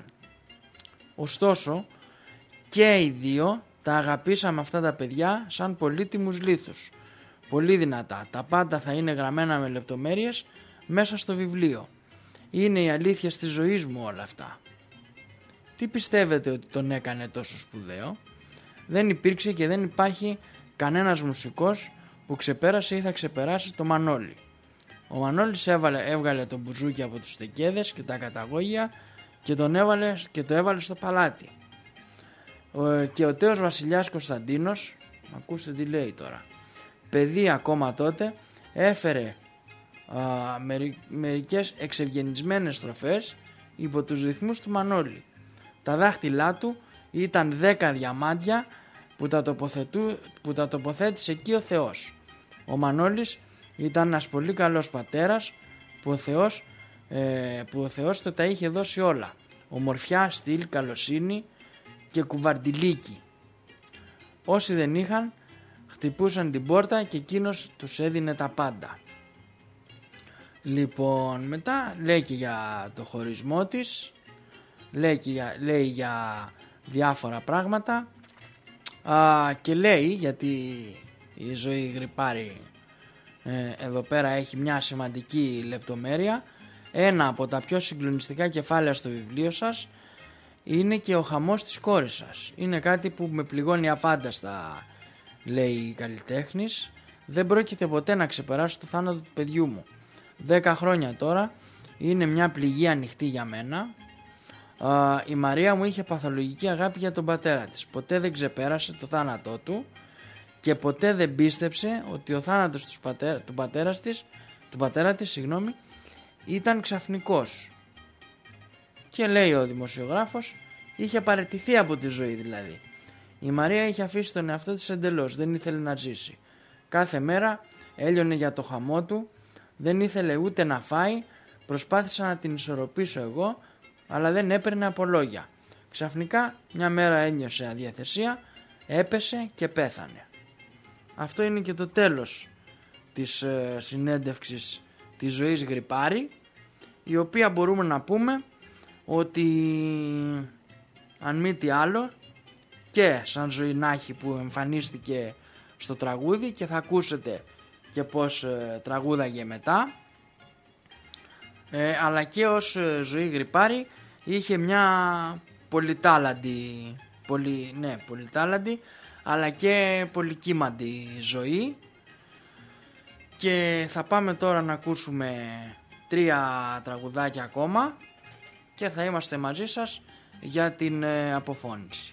Ωστόσο και οι 2 τα αγαπήσαμε αυτά τα παιδιά σαν πολύτιμους λίθους. Πολύ δυνατά, τα πάντα θα είναι γραμμένα με λεπτομέρειες μέσα στο βιβλίο. Είναι η αλήθεια της ζωής μου όλα αυτά. Τι πιστεύετε ότι τον έκανε τόσο σπουδαίο? Δεν υπήρξε και δεν υπάρχει κανένας μουσικός που ξεπέρασε ή θα ξεπεράσει το Μανώλη. Ο Μανώλης έβγαλε τον μπουζούκι από τους τεκέδες και τα καταγόγια και το έβαλε στο παλάτι. Και ο τέος βασιλιάς Κωνσταντίνος, ακούστε τι λέει τώρα, παιδί ακόμα τότε, έφερε μερικές εξευγενισμένες στροφές υπό τους ρυθμούς του Μανώλη. Τα δάχτυλά του ήταν 10 διαμάντια που τα τοποθέτησε εκεί ο Θεός. Ο Μανώλης ήταν ένας πολύ καλός πατέρας που ο Θεός τα είχε δώσει όλα. Ομορφιά, στυλ, καλοσύνη και κουβαρντιλίκι. Όσοι δεν είχαν χτυπούσαν την πόρτα και εκείνος τους έδινε τα πάντα. Λοιπόν, μετά λέει και για το χωρισμό της, λέει για διάφορα πράγματα και λέει, γιατί η ζωή γρυπάρει εδώ πέρα έχει μια σημαντική λεπτομέρεια, ένα από τα πιο συγκλονιστικά κεφάλαια στο βιβλίο σας είναι και ο χαμός της κόρης σας. Είναι κάτι που με πληγώνει αφάνταστα, λέει η καλλιτέχνης. Δεν πρόκειται ποτέ να ξεπεράσω το θάνατο του παιδιού μου. 10 χρόνια τώρα είναι μια πληγή ανοιχτή για μένα. Η Μαρία μου είχε παθολογική αγάπη για τον πατέρα της. Ποτέ δεν ξεπέρασε το θάνατό του και ποτέ δεν πίστεψε ότι ο θάνατος του πατέρα της, ήταν ξαφνικός. Και λέει ο δημοσιογράφος, είχε παραιτηθεί από τη ζωή δηλαδή. Η Μαρία είχε αφήσει τον εαυτό της εντελώς, δεν ήθελε να ζήσει. Κάθε μέρα έλειωνε για το χαμό του, δεν ήθελε ούτε να φάει, προσπάθησα να την ισορροπήσω εγώ, αλλά δεν έπαιρνε από λόγια. Ξαφνικά μια μέρα ένιωσε αδιαθεσία, έπεσε και πέθανε. Αυτό είναι και το τέλος της συνέντευξης της Ζωής Γρυπάρη, η οποία μπορούμε να πούμε ότι αν μη τι άλλο και σαν Ζωηνάχη που εμφανίστηκε στο τραγούδι και θα ακούσετε και πως τραγούδαγε μετά, αλλά και ως Ζωή Γρυπάρη είχε μια πολυτάλαντη αλλά και πολυκύμαντη ζωή. Και θα πάμε τώρα να ακούσουμε 3 τραγουδάκια ακόμα και θα είμαστε μαζί σας για την αποφώνηση.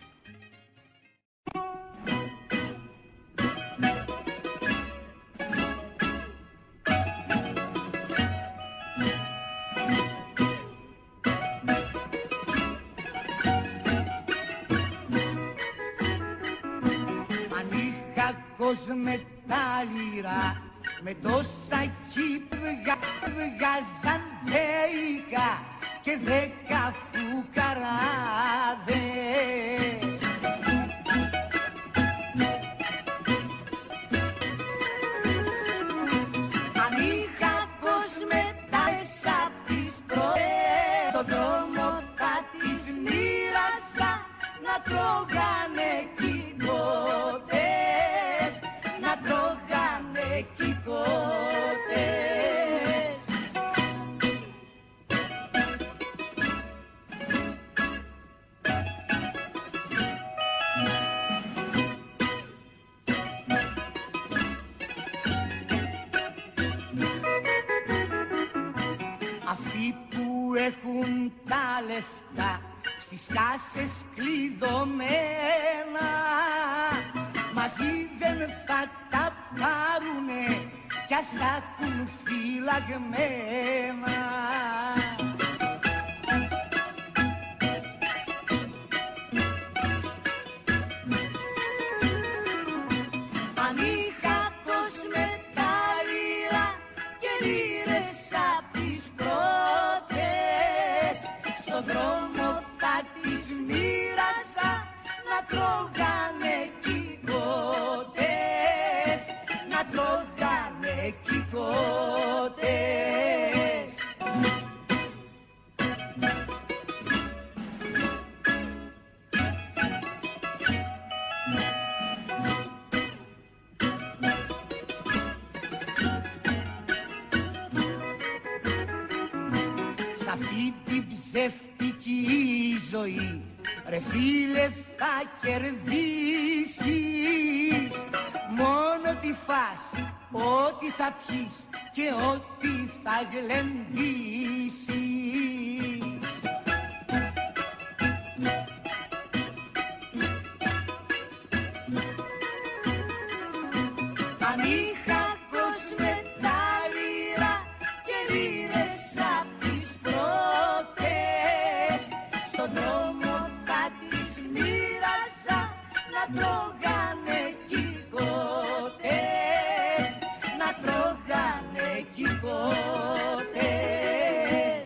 Με τα λίρα, με τόσα κύβγα βγάζαν τέικα και 10 φουκαράδες. Αν είχα κοσμετάες απ' τις πρωές, τον δρόμο θα τις μοίραζα να τρώγανε κικότες, να τρώγανε κικότες. Αυτοί που έχουν τα λεφτά στις κάσες κλειδωμένα, μαζί δεν θα τα πάρουνε κι ας τα έχουν φυλαγμένα. Αν είχα πως με τα λίρα και λίρες απ' τις πρώτες, στον δρόμο θα τις μοίραζα να τρώγανε κικότες, να τρώγανε κικότες. Σ' αυτή την ψεύτικη ζωή, ρε φίλε, θα κερδίσεις μόνο τι φας, ό,τι θα πιείς και ό,τι θα γλεντήσεις. Αν είχα κοσμετάλιρα και λίρες απ' τις πρώτες, στον δρόμο θα τις μοίραζα να τρώγανε κικότες, να τρώγανε κικότες.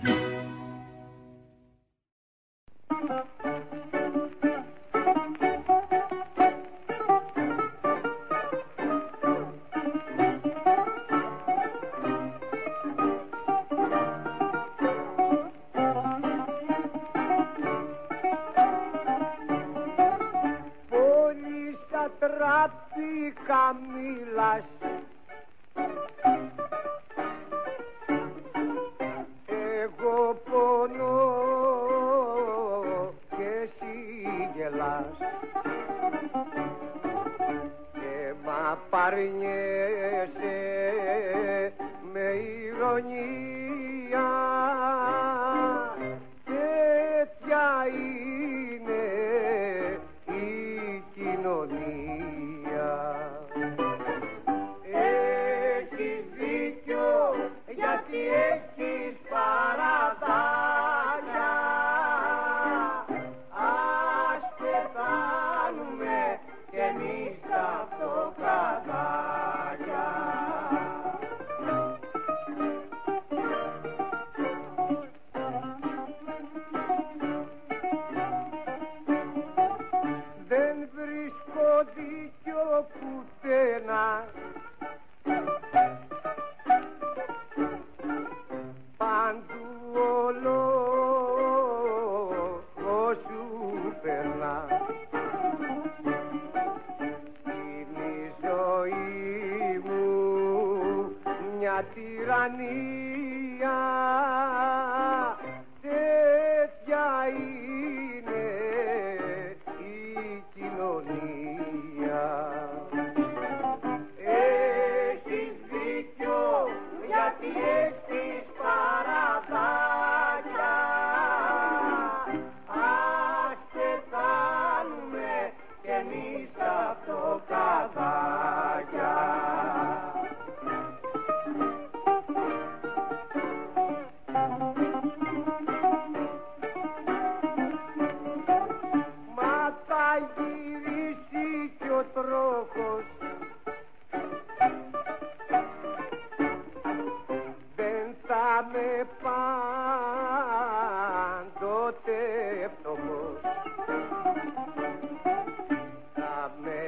Τράπηκα μίλας, εγώ πονώ και εσύ γελάς και μ' απαρνιέσαι με ηρωνία. Τέτοια είναι η κοινωνία. μια τυραννία, τέτοια είναι η κοινωνία. Έχεις δίκιο γιατί έχεις παραδάκια, ας πεθάνουμε κι εμείς τα φτωχαδάκια. Μα θα γυρίσει κι ο τρόφος, δεν θα με πάντοτε φτωχός. Θα με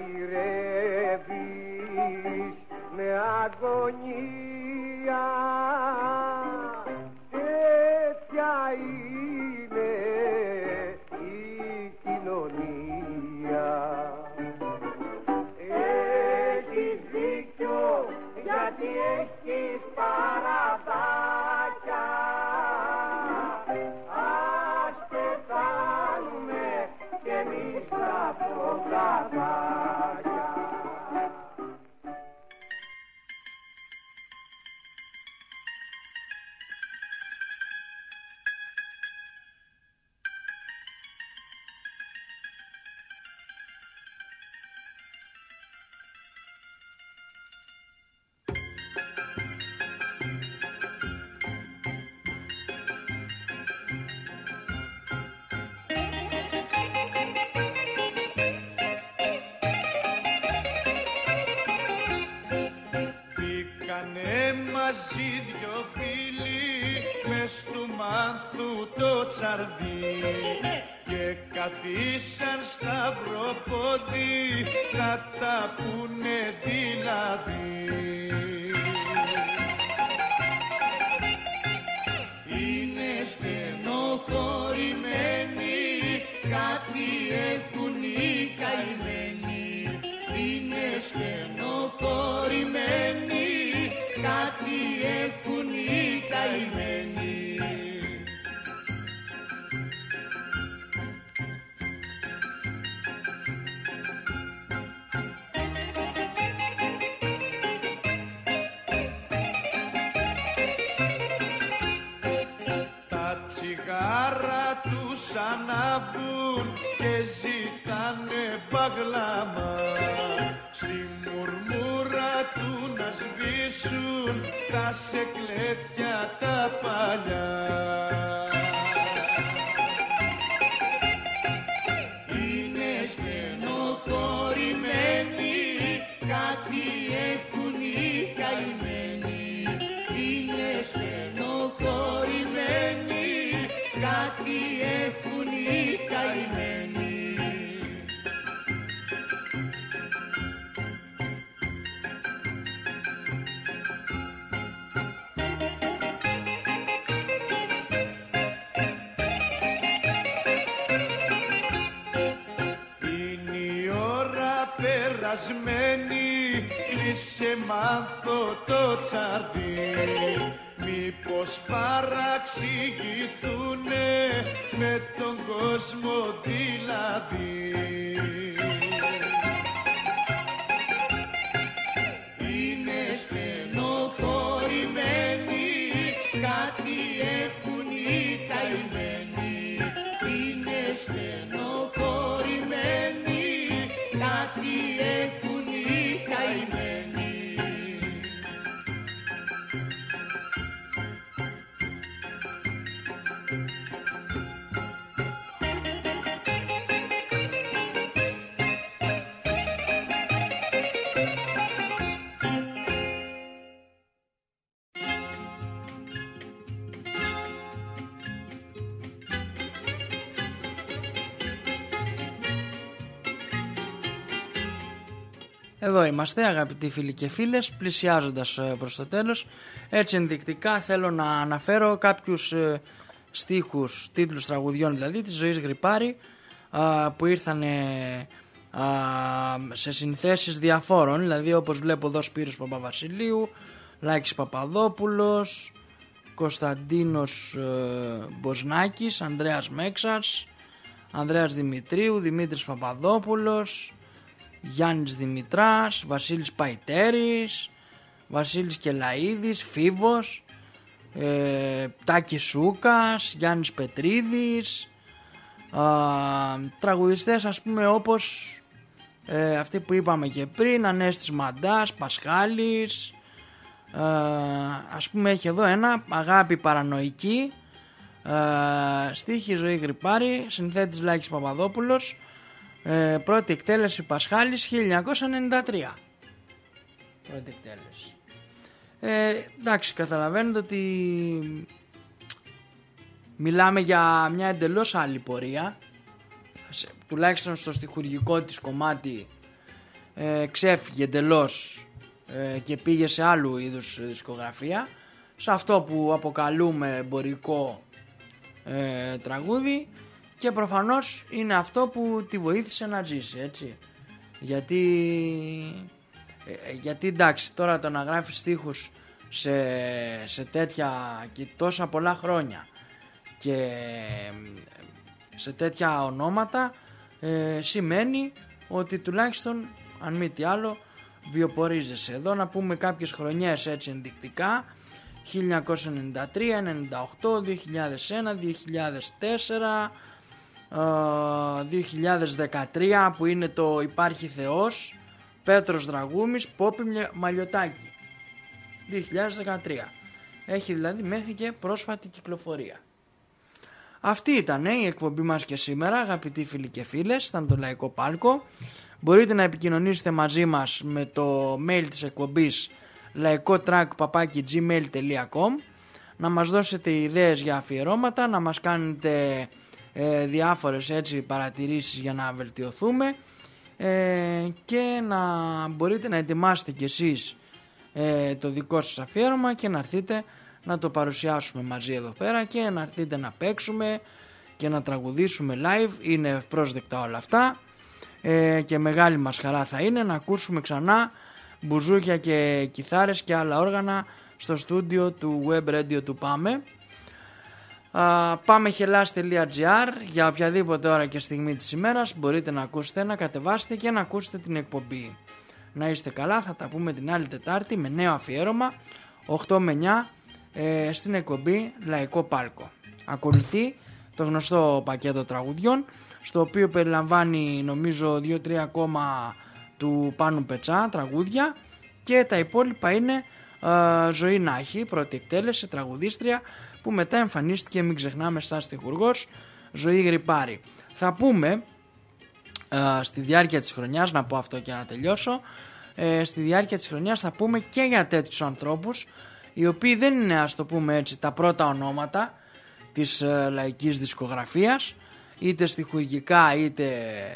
γυρεύεις με αγωνία, τέτοια είναι η κοινωνία. Έχεις δίκιο γιατί έχεις παραδάκια, ας πεθάνουμε κι εμείς τα φτωχαδάκια. Μαζί δυο φίλοι μες του μάνθου το τσαρδί και καθίσαν σταυροπόδι να τα πούνε δηλαδή. Είναι στενοχωρημένοι, κάτι έχουν οι καημένοι. Είναι στενοχωρημένοι, κάτι έχουν οι καημένοι. Τα τσιγάρα τους ανάβουν και ζητάνε μπαγλάμα, στη μουρμούρα του να σβήσουν τα σεκλέτια τα παλιά. Είναι στενοχωρημένοι, κάτι έχουν οι καημένοι. Είναι στενοχωρημένοι, κάτι έχουν οι καημένοι. Περασμένη, κλείσε μάθω το τσαρδί, μήπως παραξηγηθούνε με τον κόσμο δηλαδή. Είναι στενοχωρημένοι, κάτι έχουν οι καημένοι. Είναι στενοχωρημένοι, κάτι έχουν οι καημένοι. Εδώ είμαστε αγαπητοί φίλοι και φίλες, πλησιάζοντας προς το τέλος. Έτσι ενδεικτικά θέλω να αναφέρω κάποιους στίχους, τίτλους τραγουδιών δηλαδή της Ζωής Γρυπάρη, που ήρθαν σε συνθέσεις διαφόρων, δηλαδή όπως βλέπω εδώ Σπύρος Παπαβασιλείου, Λάκης Παπαδόπουλος, Κωνσταντίνος Μποσνάκης, Ανδρέας Μέξας, Ανδρέας Δημητρίου, Δημήτρης Παπαδόπουλος, Γιάννης Δημητράς, Βασίλης Παϊτέρης, Βασίλης Κελαΐδης, Φίβος, Τάκης Σούκας, Γιάννης Πετρίδης, τραγουδιστές ας πούμε όπως αυτοί που είπαμε και πριν, Ανέστης Μαντάς, Πασχάλης, ας πούμε έχει εδώ ένα Αγάπη Παρανοϊκή, στίχη Ζωή Γρυπάρη, συνθέτης Λάκης Παπαδόπουλος, πρώτη εκτέλεση Πασχάλης 1993. Πρώτη εκτέλεση. Εντάξει, καταλαβαίνετε ότι μιλάμε για μια εντελώς άλλη πορεία, τουλάχιστον στο στιχουργικό της κομμάτι ξέφυγε εντελώς και πήγε σε άλλου είδους δισκογραφία, σε αυτό που αποκαλούμε εμπορικό τραγούδι, και προφανώς είναι αυτό που τη βοήθησε να ζήσει, έτσι, γιατί εντάξει, τώρα το να γράφει στίχους σε τέτοια και τόσα πολλά χρόνια και σε τέτοια ονόματα σημαίνει ότι τουλάχιστον, αν μη τι άλλο, βιοπορίζεσαι. Εδώ να πούμε κάποιες χρονιές έτσι ενδεικτικά: 1993, 98, 2001, 2004, 2013 που είναι το Υπάρχει Θεός, Πέτρος Δραγούμης, Πόπι Μαλιωτάκη, 2013. Έχει δηλαδή μέχρι και πρόσφατη κυκλοφορία. Αυτή ήταν η εκπομπή μας και σήμερα, αγαπητοί φίλοι και φίλες. Ήταν το Λαϊκό Πάλκο. Μπορείτε να επικοινωνήσετε μαζί μας με το mail της εκπομπής laikotrack@gmail.com, να μας δώσετε ιδέες για αφιερώματα, να μας κάνετε διάφορες έτσι παρατηρήσεις για να βελτιωθούμε, και να μπορείτε να ετοιμάσετε κι εσείς το δικό σας αφιέρωμα και να έρθετε να το παρουσιάσουμε μαζί εδώ πέρα και να έρθετε να παίξουμε και να τραγουδήσουμε live. Είναι ευπρόσδεκτα όλα αυτά, και μεγάλη μας χαρά θα είναι να ακούσουμε ξανά μπουζούκια και κιθάρες και άλλα όργανα στο στούντιο του Web Radio του Πάμε. Pamehelas.gr. Για οποιαδήποτε ώρα και στιγμή της ημέρας μπορείτε να ακούσετε, να κατεβάσετε και να ακούσετε την εκπομπή. Να είστε καλά, θα τα πούμε την άλλη Τετάρτη με νέο αφιέρωμα 8 με 9 στην εκπομπή Λαϊκό Πάλκο. Ακολουθεί το γνωστό πακέτο τραγουδιών, στο οποίο περιλαμβάνει νομίζω 2-3 ακόμα του Πάνου Πετσά τραγούδια, και τα υπόλοιπα είναι Ζωή Νάχη, πρώτη εκτέλεση, τραγουδίστρια, που μετά εμφανίστηκε, μην ξεχνάμε, σαν στιχουργός, Ζωή Γρυπάρη. Θα πούμε στη διάρκεια της χρονιάς, να πω αυτό και να τελειώσω, στη διάρκεια της χρονιάς θα πούμε και για τέτοιους ανθρώπους, οι οποίοι δεν είναι, ας το πούμε έτσι, τα πρώτα ονόματα της λαϊκής δισκογραφίας, είτε στιχουργικά είτε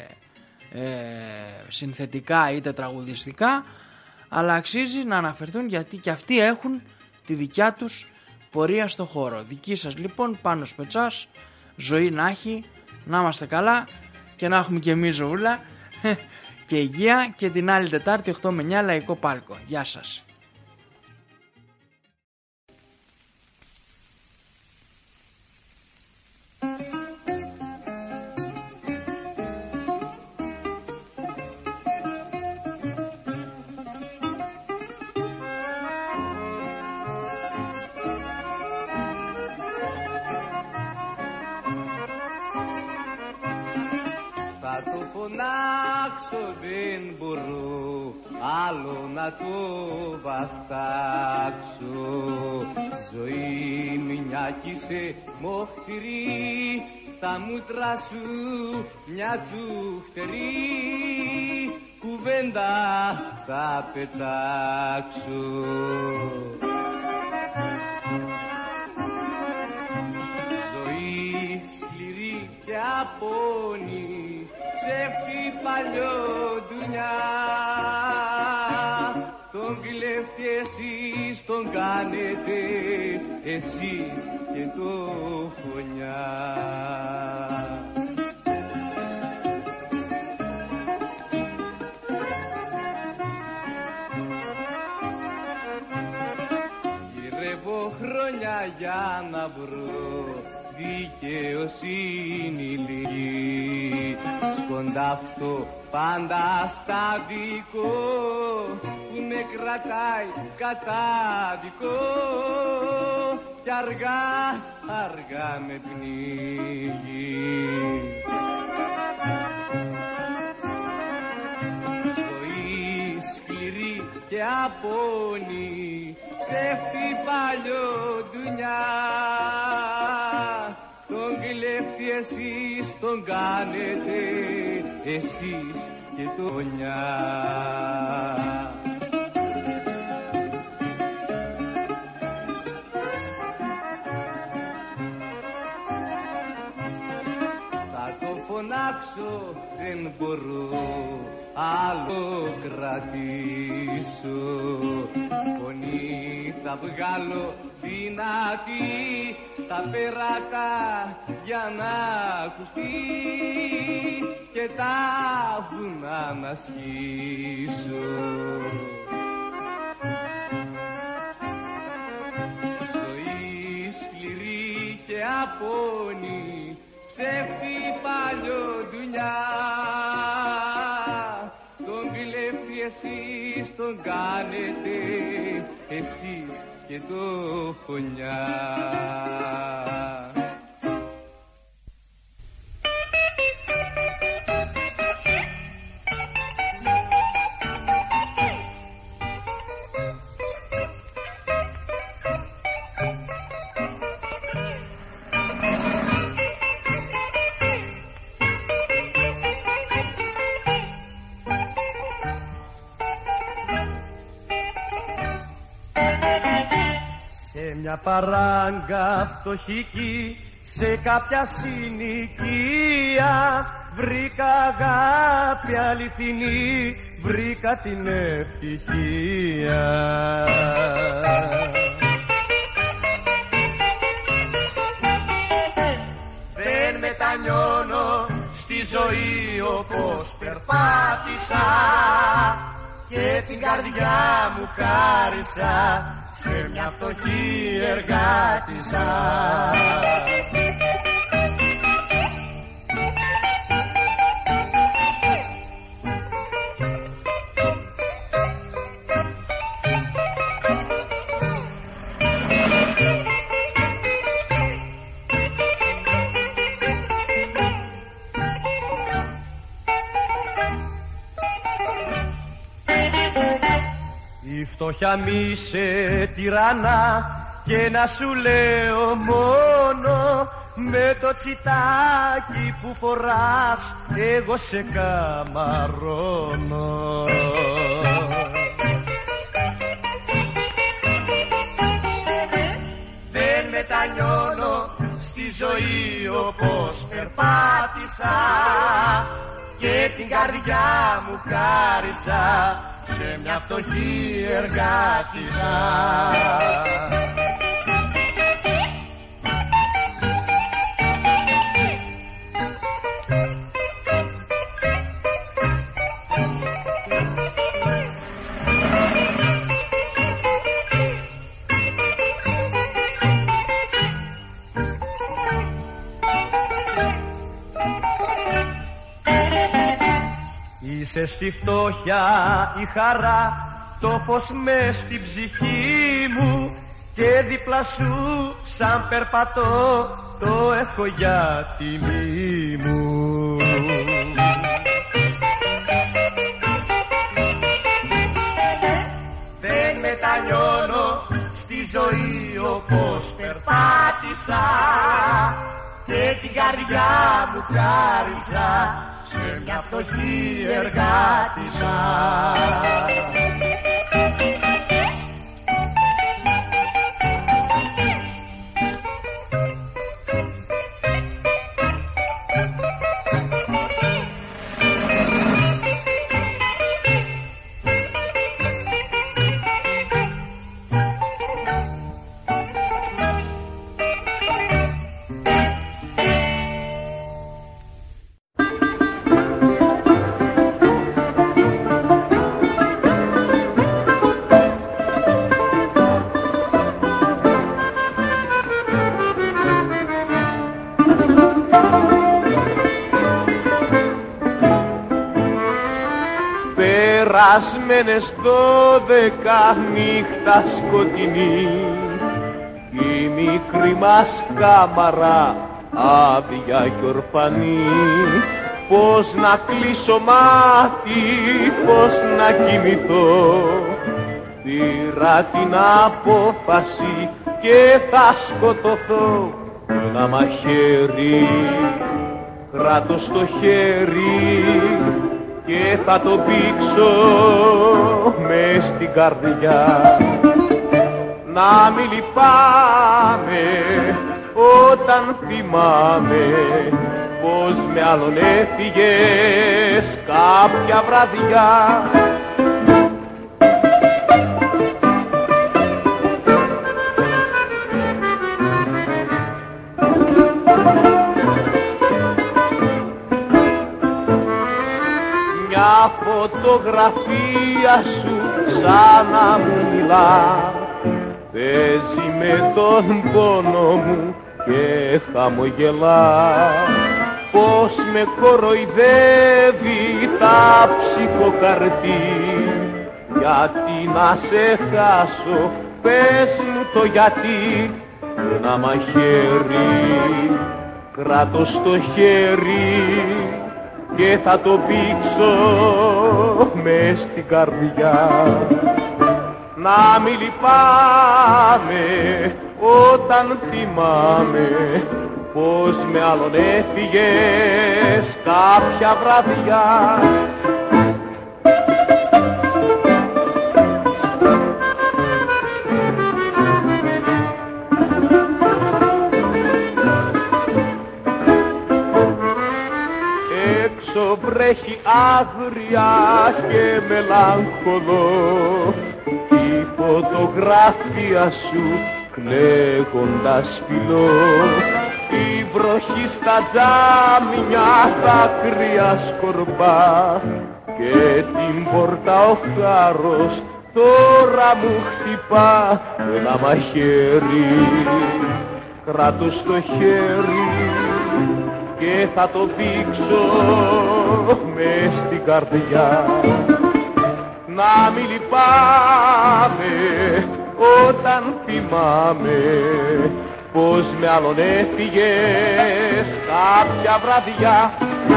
συνθετικά είτε τραγουδιστικά, αλλά αξίζει να αναφερθούν γιατί και αυτοί έχουν τη δικιά τους πορεία στο χώρο. Δική σας λοιπόν, Πάνος Πετσάς, Ζωή Νάχη, να είμαστε καλά και να έχουμε και εμείς ζωούλα και υγεία, και την άλλη Τετάρτη 8 με 9 Λαϊκό Πάλκο. Γεια σας. Δεν μπορώ άλλο να το βαστάξω. Ζωή μια κι είσαι μοχτηρή, στα μούτρα σου μια τσουχτερή, κουβέντα θα πετάξω. Ζωή σκληρή και απόνη, ψεύτη παλιόντουνιά, τον κλέφτη εσείς τον κάνετε, εσείς και το φωνιά. Παλεύω χρόνια για να βρω δικαιοσύνη λίγη. Σκοντάφτω πάντα σταδικό που με κρατάει κατάδικο κι αργά, αργά με πνίγει. Ζωή σκληρή και απόνη, ψεύτη παλιοντουνιά, τον κλέφτη εσείς τον κάνετε, εσείς και το νιά. Θα το φωνάξω, δεν μπορώ άλλο κρατήσω, φωνή θα βγάλω δυνατή στα πέρατα για να ακουστεί και τα βουνά να σκίσω. Ζωή σκληρή και απόνη, ψεύτη παλιοντουνιά, τον κλέφτη εσείς τον κάνετε, εσείς και το φωνιά. Μια παράγκα φτωχική σε κάποια συνοικία βρήκα αγάπη αληθινή, βρήκα την ευτυχία. Δεν μετανιώνω στη ζωή όπως περπάτησα και την καρδιά μου χάρισα σε μια φτωχή εργάτισσα. Η φτώχεια μη σε τυραννά και να σου λέω μόνο με το τσιτάκι που φοράς εγώ σε καμαρώνω. Δεν μετανιώνω στη ζωή όπως περπάτησα και την καρδιά μου χάρισα σε μια φτωχή εργάτισσα. Είσαι στη φτώχεια η χαρά, το φως μες στην ψυχή μου και δίπλα σου σαν περπατώ το έχω για τιμή μου. Δεν μετανιώνω στη ζωή όπως περπάτησα και την καρδιά μου χάρισα σε μια φτωχή εργάτισσα. πικρασμένες 12 νύχτα σκοτεινή, η μικρή μας κάμαρα άδεια κι ορφανή. Πώς να κλείσω μάτι, πώς να κοιμηθώ, πήρα την απόφαση και θα σκοτωθώ. Ένα μαχαίρι κράτω στο χέρι και θα το πήξω μες στην καρδιά. Να μη λυπάμαι όταν θυμάμαι πως με άλλον έφυγες κάποια βραδιά. Μια φωτογραφία σου ξανά μου μιλά, παίζει με τον πόνο μου και χαμογελά. Πως με κοροϊδεύει τα ψυχοκαρτί, γιατί να σε χάσω, πες μου το γιατί. Ένα μαχαίρι κράτω στο χέρι και θα το πήξω μες στην καρδιά. Να μη λυπάμαι όταν θυμάμαι πως με άλλον έφυγες κάποια βραδιά. Έξω βρέχει άγρια και μελαγχολώ, η φωτογραφία σου κλαίγοντας φιλώ. Η βροχή στα τζάμια δάκρυα σκορπά και την πόρτα ο χάρος τώρα μου χτυπά. Ένα μαχαίρι κράτω στο χέρι και θα το δείξω μες στην καρδιά. Να μη λυπάμαι όταν θυμάμαι πως με άλλον έφυγες κάποια βραδιά.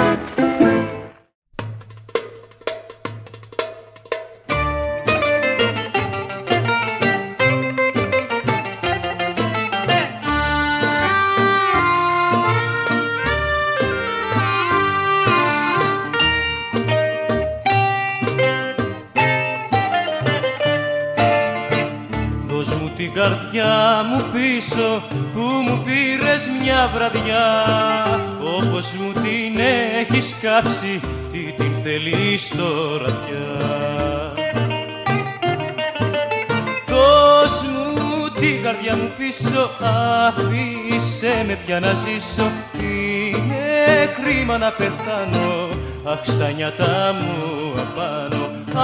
Την καρδιά μου πίσω που μου πήρες μια βραδιά, όπως μου την έχεις κάψει, τι την θέλεις τώρα πια. Δώσ' μου την καρδιά μου πίσω, αφήσε με πια να ζήσω, είναι κρίμα να πεθάνω, αχ στα νιάτα μου απάνω.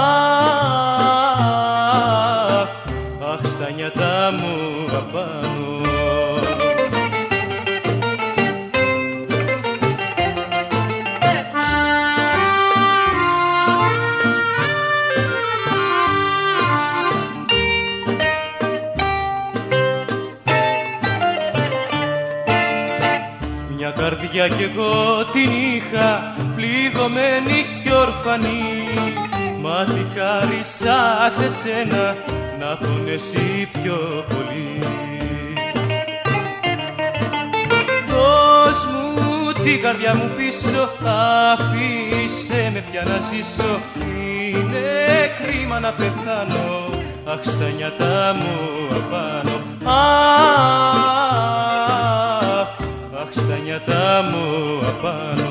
Αχ στα νιάτα μου απάνω. Μια καρδιά κι εγώ την είχα, πληγωμένη κι ορφανή, μα τι χάρισα σε σένα να πονέσει πιο πολύ. Δώσ' μου την καρδιά μου πίσω, αφήσε με πια να ζήσω, είναι κρίμα να πεθάνω, αχ στα νιάτα μου απάνω. Αχ στα νιάτα μου απάνω.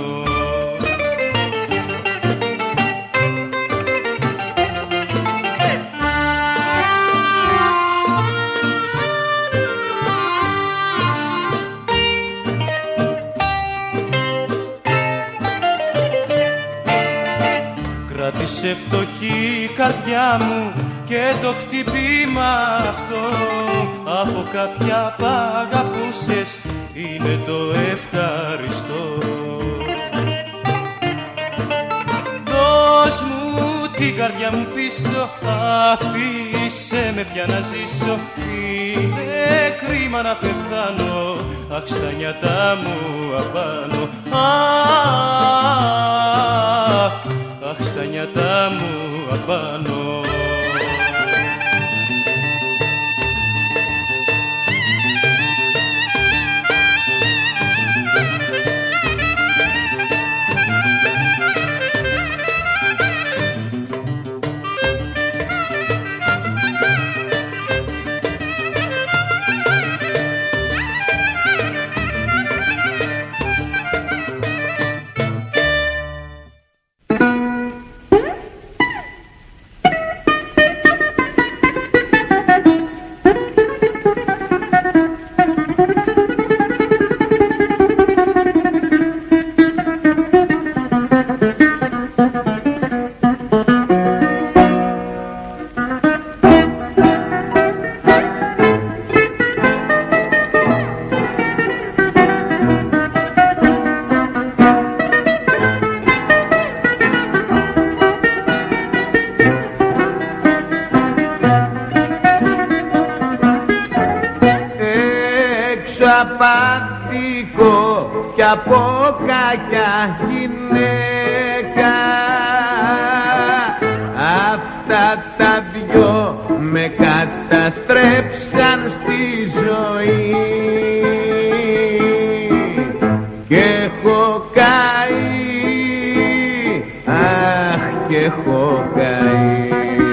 Σε φτωχή καρδιά μου και το χτυπήμα αυτό, από κάποια που αγαπούσες είναι το ευχαριστώ. Δώσ' μου την καρδιά μου πίσω, αφήσε με πια να ζήσω. Είναι κρίμα να πεθάνω, αχ στα νιάτα μου απάνω. Αχ στα νιάτα μου απάνω. Απάτικο κι από κακιά γυναίκα, αυτά τα δυο με καταστρέψαν στη ζωή και έχω καεί, αχ και έχω καεί.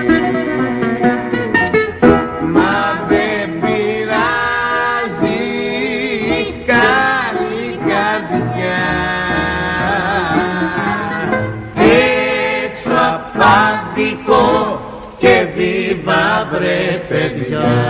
Και βίβα βρε παιδιά.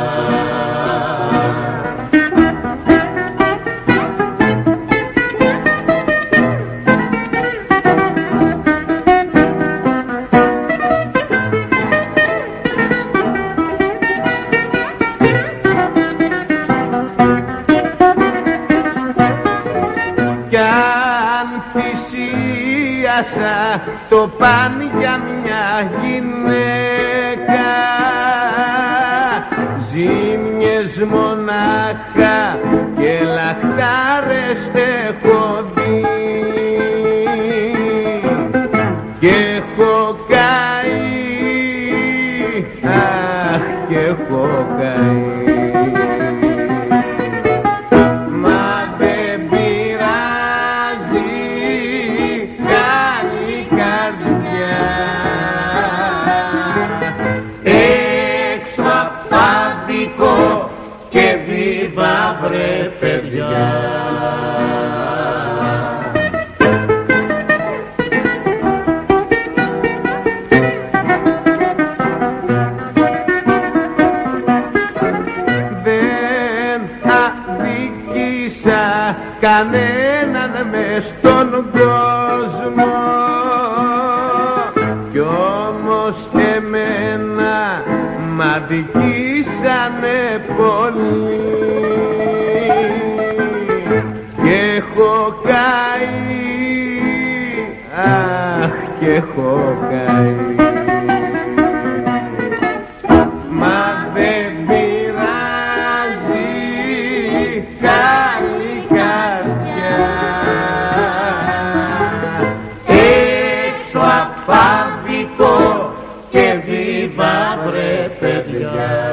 Κι αν θυσίασα το παν για μια γυναίκα, ζήμιες μονάχα και λαχτάρες έχω δει και έχω καεί, αχ και έχω καεί. Και βίβα βρε παιδιά. Δεν αδικήσα κανέναν μες στον κόσμο, κι όμως εμένα μ' αδικήσανε πολύ και έχω καεί, αχ και έχω καεί. Μα δεν πειράζει, καλή καρδιά, έξω απάδικο και βίβα βρε παιδιά.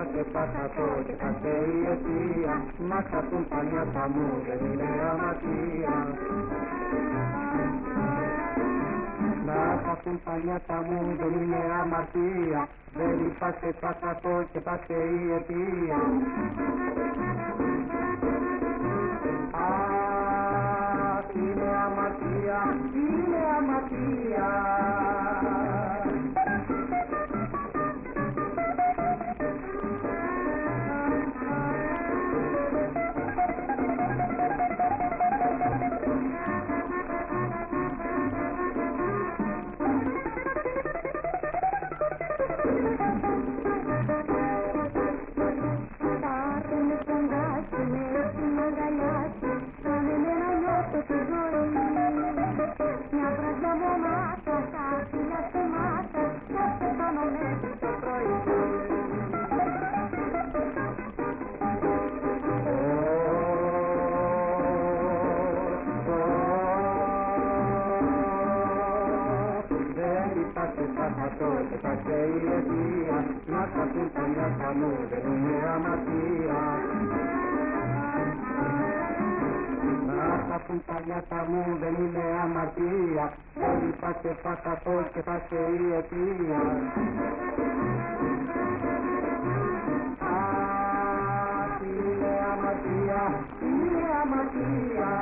πάσε πάσατο και πάσε η αιτία. Να χαθούν τα νιάτα μου, δεν είναι αμαρτία. Να χαθούν τα νιάτα μου, δεν είναι αμαρτία. Δεν πάσε πάσατο και πάσε η αιτία. Αχ, είναι αμαρτία, είναι αμαρτία. Να χαθούν τα νιάτα μου, δεν είναι αμαρτία. Να χαθούν τα νιάτα μου, δεν είναι αμαρτία. Όλοι πάτε πάσατο και πάτε η αιτία. Αχ, είναι αμαρτία, είναι αμαρτία.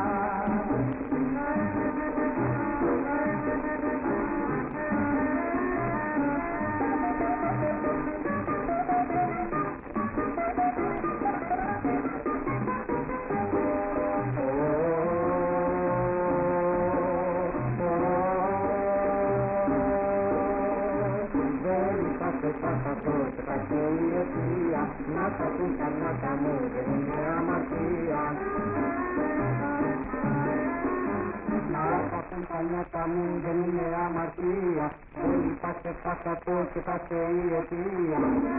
Να χαθούν τα νιάτα μου, δεν είναι αμαρτία. Να χαθούν τα νιάτα μου, δεν είναι αμαρτία. Όλοι πάσε πάσατο και πάσε η αιτία.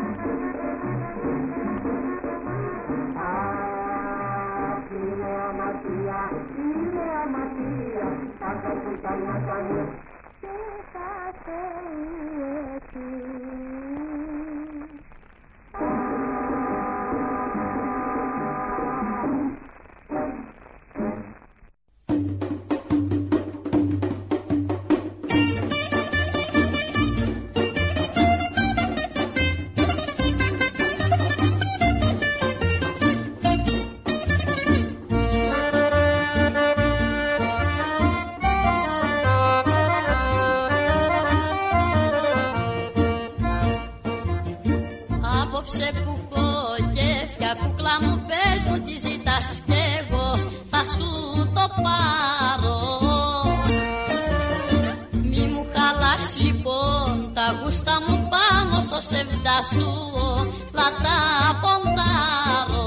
Αχ, είναι αμαρτία, είναι αμαρτία. Να χαθούν τα νιάτα μου και πάσε η αιτία. Απόψε κουκό και έφτια κούκλα μου, πες μου τι ζητάς κι εγώ θα σου το πάρω. Μη μου χαλάς λοιπόν τα γούστα μου πάνω στο σεβδά σου, θα τα ποντάρω.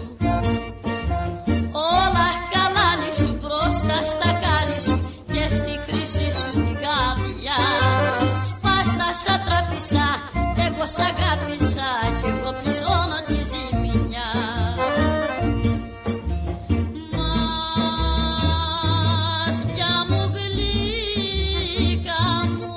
Όλα καλάλη σου μπροστά στα κάρι σου και στη χρήση σου την καρδιά. Σπάστα σαν τραπεζά, εγώ σ' αγάπησα κι εγώ πληρώνω τη ζημιά. Μάτια μου γλυκά μου,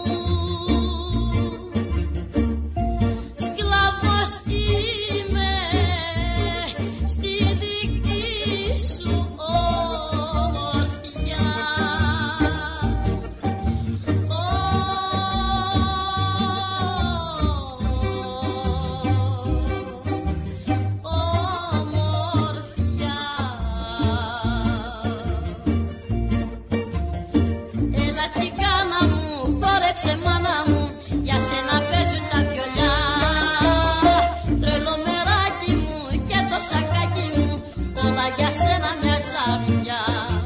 σκλαβός είμαι στη δική σου ομορφιά. Σε μάνα μου, για σένα παίζουν τα βιολιά. Τρελό μεράκι μου και το σακάκι μου, όλα για σένα μια ζαριά.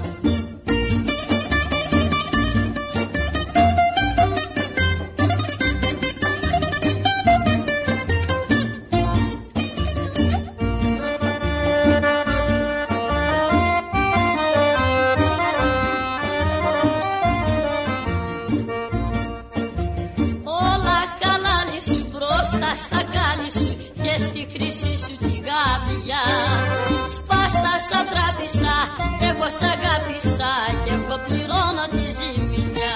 Στα κάλλη σου και στη χρήση σου την καρδιά. Σπάστα σαν τράπεζα, εγώ σ' αγάπησα και εγώ πληρώνω τη ζημιά.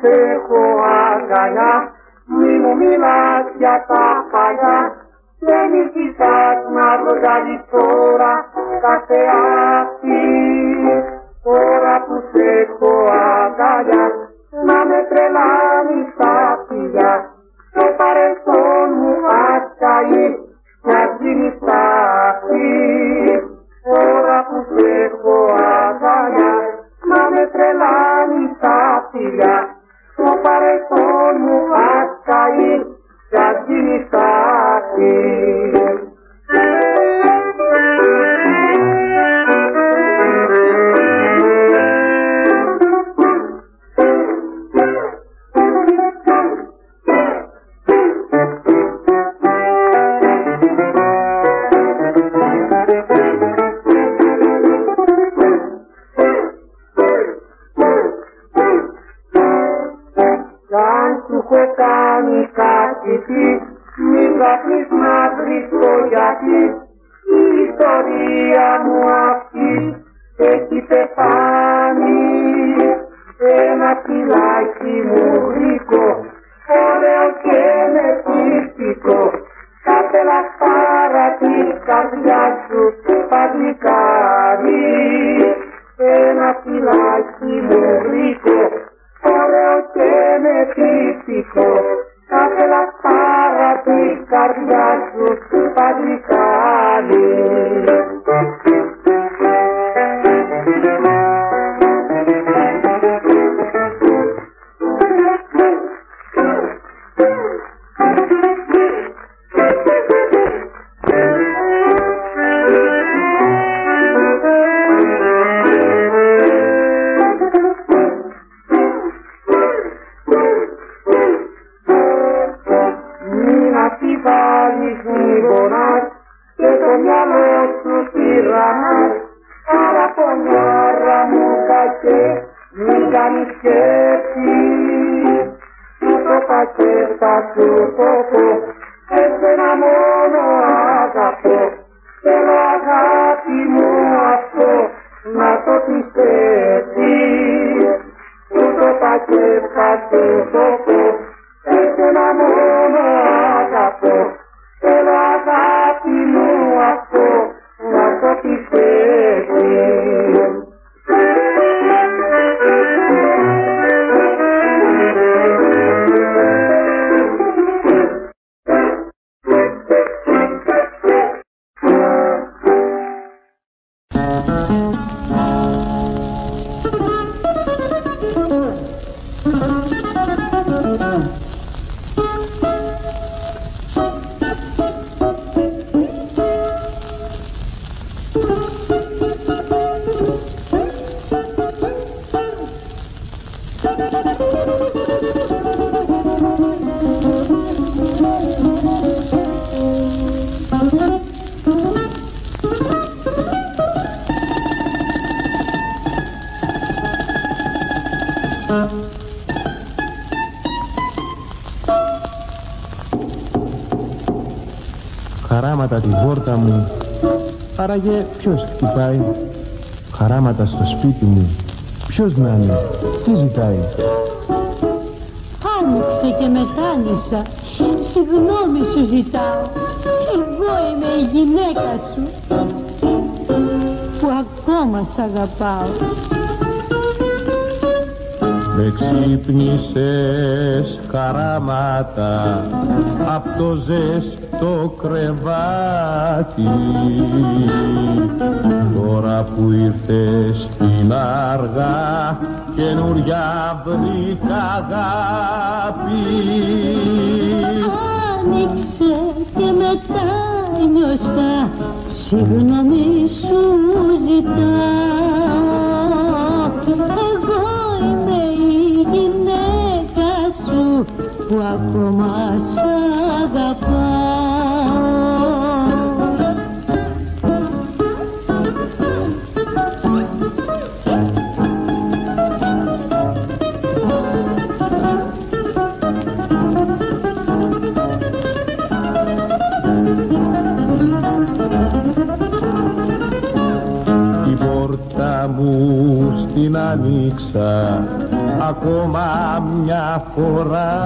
σε έχω αγκαλιά, μη μου μιλάς για τα παλιά. Δεν ζητάς να βγάλεις τώρα κάθε άκρη. Τώρα που σε έχω αγκαλιά, να με τρελάνεις τα φιλιά. Το παρελθόν μου ας καεί, να γίνεις τάξη. Τώρα που σε έχω αγκαλιά, να με τρελάνεις τα φιλιά. Το παρελθόν μου ας καεί, να γίνεις τάξη. Μην καθείς να βρεις το γιατί, η ιστορία μου αυτή έχει πεθάνει. Ένα φυλάκι μου γλυκό, ωραίο και μεθυστικό, κάθε λαχτάρα της καρδιάς σου παγλυκάρει. Ένα φυλάκι μου γλυκό, ωραίο και μεθυστικό, κάθε λαχτάρα της καρδιάς σου παγλυκάρει. Χαράματα τη πόρτα μου, άραγε ποιος χτυπάει? Χαράματα στο σπίτι μου, ποιος να είναι, τι ζητάει? Άνοιξε και μετάνιωσα, συγγνώμη σου ζητάω. Εγώ είμαι η γυναίκα σου που ακόμα σ' αγαπάω. Με ξύπνησες χαράματα απ' το ζεστό κρεβάτι. Τώρα που ήρθες στην αργά καινούρια βρήκα αγάπη. Άνοιξε και μετά νιώσα, συγγνώμη σου ζητάω. Εγώ είμαι η γυναίκα σου που ακόμα σ' αγαπάω. πόρτα μου στην ανοίξα ακόμα μια φορά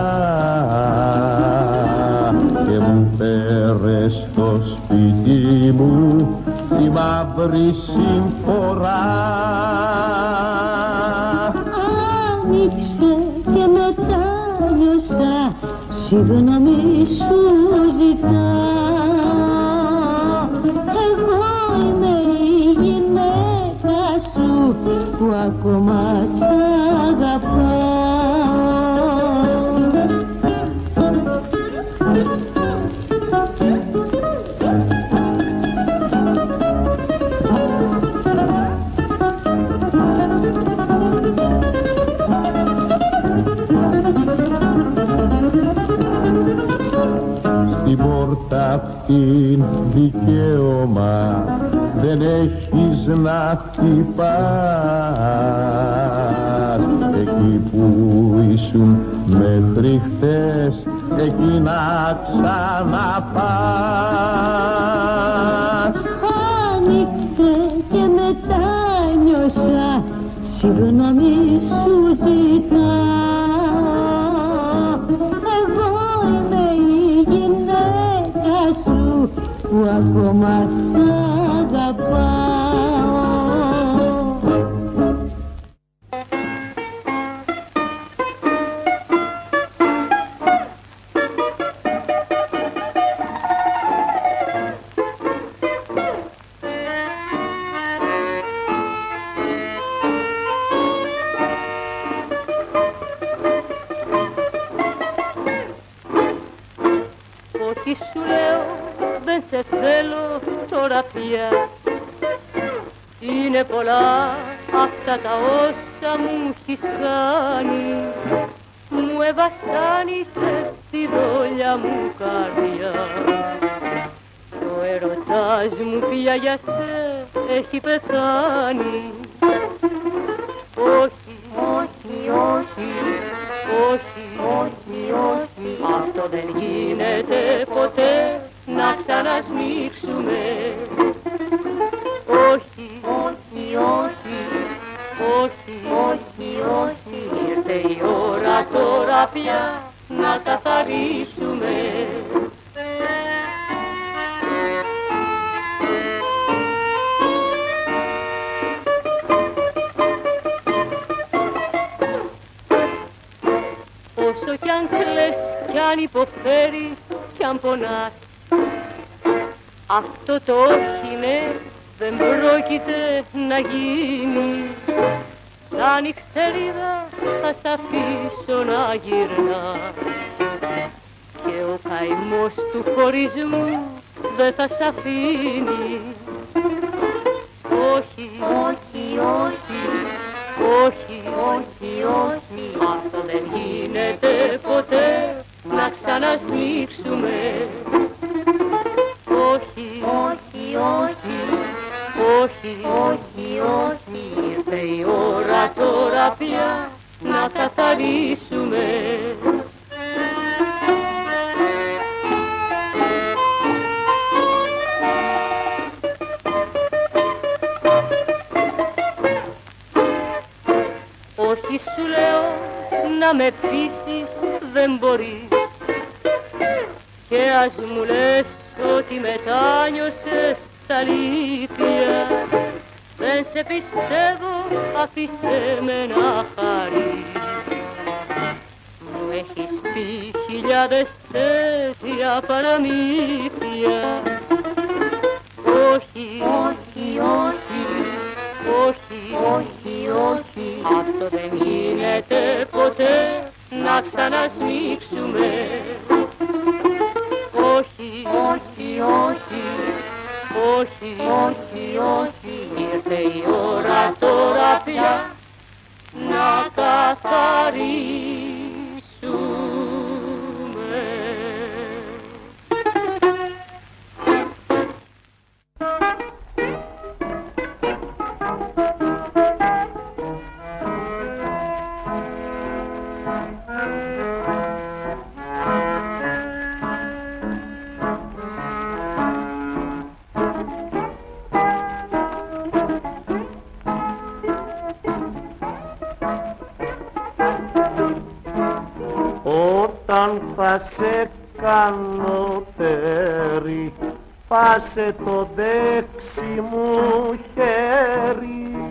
και μου φέρε στο σπίτι μου τη μαύρη συμφορά. Άνοιξε και μετά νιώσα συγγνώμη σου ζητά. Εγώ είμαι η γυναίκα σου που ακόμα σ' αγαπάω. Στην πόρτα αυτήν δικαίωμα δεν έχεις να χτυπάς. Εκεί που ήσουν μέχρι χτες, εκεί να ξαναπάς. Άνοιξε και μετά νιώσα συγγνώμη σου ζητά. Εγώ είμαι η γυναίκα σου που ακόμα σ' αγαπάω. Όχι σου λέω, δεν σε θέλω τώρα πια. Είναι πολλά αυτά τα όσα μου έχεις κάνει. Μου εβασάνισες τη δόλια μου καρδιά. Το ερωτάς μου πια για σε έχει πεθάνει. Όχι, όχι, όχι, όχι, όχι, όχι. Αυτό δεν γίνεται ποτέ να ξανασμίξουμε. Όχι, όχι, όχι, όχι, όχι, όχι. Ήρθε η ώρα τώρα πια να καθαρίσουμε. Όσο κι αν κλαις κι αν υποφέρεις κι αν πονάς, αυτό το όχι ναι δεν πρόκειται να γίνει. Σαν νυχτερίδα θα σ' αφήσω να γυρνάς και ο καημός του χωρισμού δεν θα σ' αφήνει. Όχι, όχι, όχι, όχι, όχι, όχι. Αυτό δεν γίνεται ποτέ να ξανασμίξουμε. Όχι, όχι, όχι, όχι, όχι, όχι. Ήρθε η ώρα τώρα πια να καθαρίσουμε. Όχι σου λέω να με πείσεις δεν μπορείς. Και ας μου λες ότι μετάνιωσες τα αλήθεια, δεν σε πιστεύω, αφήσέ με να χαρείς. Μου έχεις πει χιλιάδες τέτοια παραμύθια. Όχι, όχι, όχι, όχι, όχι, όχι. Αυτό δεν γίνεται ποτέ να ξανασμίξουμε. Όχι, όχι, όχι, όχι, όχι, όχι. Ήρθε η ώρα τώρα πια να καθαρίσουμε. Όταν θα σε κάνω τέρι, πάσε το δέξι μου χέρι.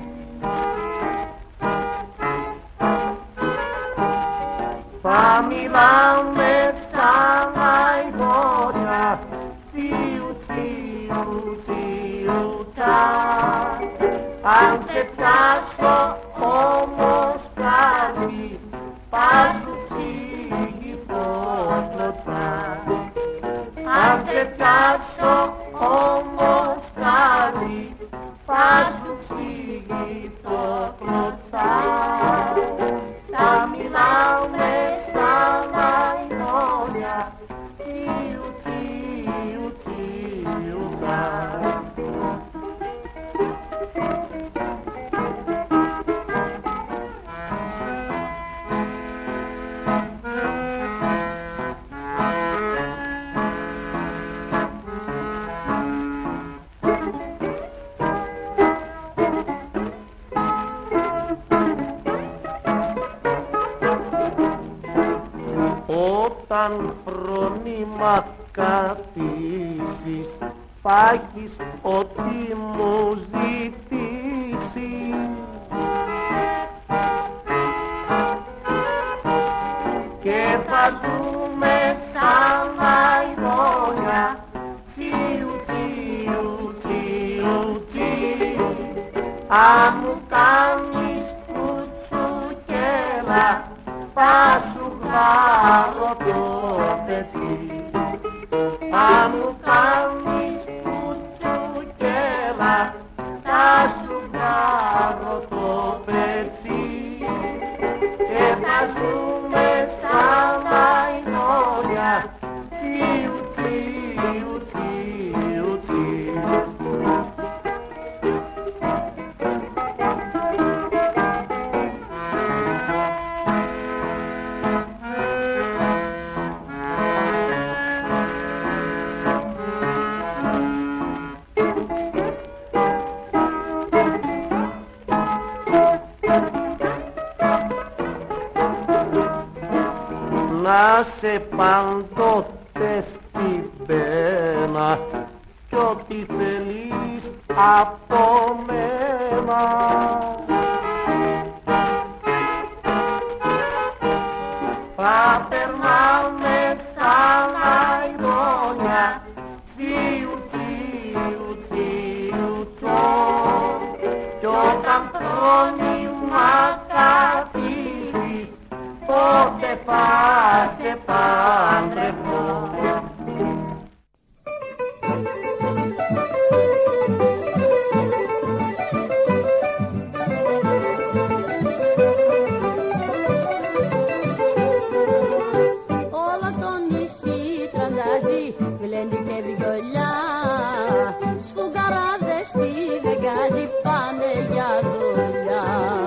Θα μιλάμε σαν αηδόνια, τσιου τσιου τσιου τσα. Αν σε πιάσω όμως κάτι, πας σου ξύγει φωτλωτσα. Αν σε πιάσω όμως κάτι, πας σου ξύγει φωτλωτσα. Θα μιλάμε σαν αηδόνια, τσιου τσιου τσιου τσα. Όταν φρονήμα καθίσεις, θα έχεις ό,τι μου ζητήσεις. Και θα ζούμε σαν αηδόνια, τσιου τσιου τσιου τσιου. Αν μου κάνεις κουτσουκέλα, θα σου βγάλω το πετσί. Αν μου κάνεις κουτσουκέλα, θα σου βγάλω το πετσί. Και θα ζούμε σαν αηδόνια, τσιου τσιου τσιου τσιου. Να σε πάντοτε στην πένα κι ό,τι θέλεις από μένα. Θα περνάμε σαν αηδόνια, τσιου τσιου τσιου τσο. Κι όταν φρόνημα καθίσεις, πότε θα σε παντρευτώ. Όλο το νησί τραντάζει, γλέντι και βιολιά. Σφουγγαράδες στη Βεγγάζη πάνε για δουλειά.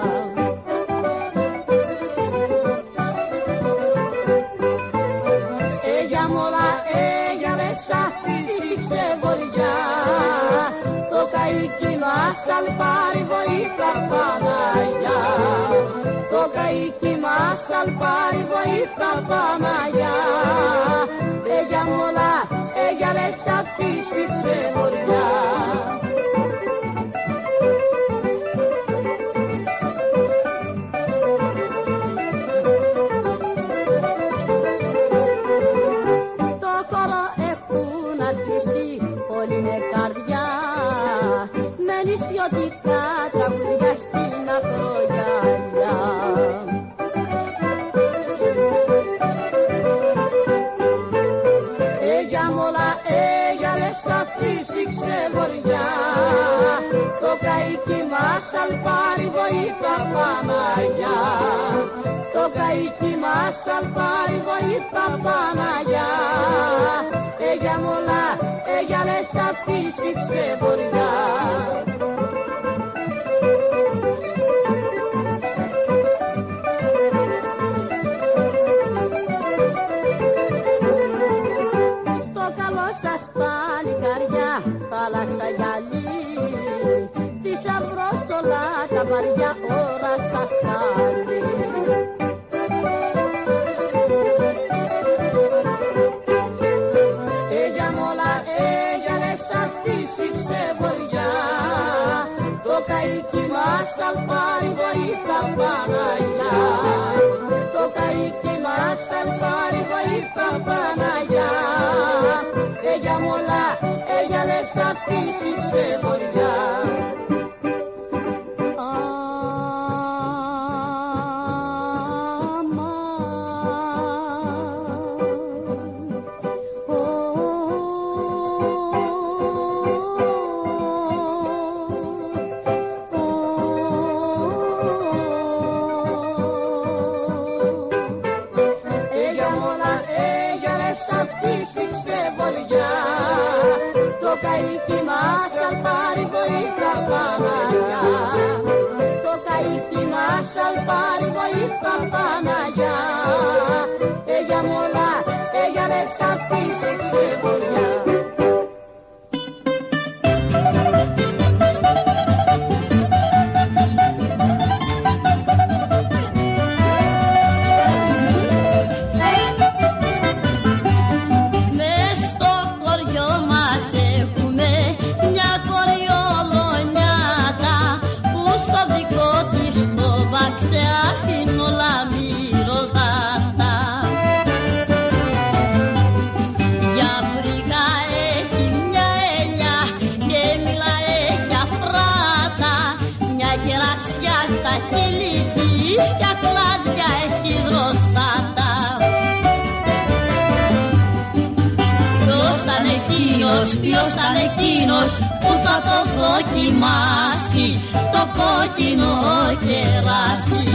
Φύσηξε βορειά, το καΐκι μας αλπάρει βοήθα Παναγιά. Το καΐκι μας αλπάρει βοήθα Παναγιά. Για μολά, για λέσα φύσηξε βορειά. Όλη είναι καρδιά με νησιωτικά τραγουδιά στην ακρογιαλιά. Για μολά, για λέσα φύσηξε βορειά. Το καΐκι μας αλπάρει βοήθα Παναγιά. Το καΐκι μας αλπάρει βοήθα Παναγιά. Για μολά, για λέσα φύσηξε βορειά. Στο καλό σας παλικάρια, θάλασσα γυαλί, θησαυρός όλα τα βαριά ώρα σας καλεί. καΐκι μας αλπάρει βοήθα Παναγιά. Το καΐκι μας αλπάρει βοήθα Παναγιά. Έγια μολά, έγια λες αφήσει ξεβοριά. Το καΐκι μας αλπάρει βοήθα Παναγιά. Το καΐκι μας αλπάρει βοήθα Παναγιά. Έγια μολά, έγια λες αφήσει ξεβολιά. Αφήνω όλα μυρωδάτα. Για βρήκα έχει μια ελιά και μήλα έχει αφράτα. Μια κερασιά στα χείλη της κι ακλάδια έχει δροσάτα. Ποιος θα είναι εκείνος, ποιος θα είναι εκείνος που θα το δοκιμάσει το κόκκινο κεράσι.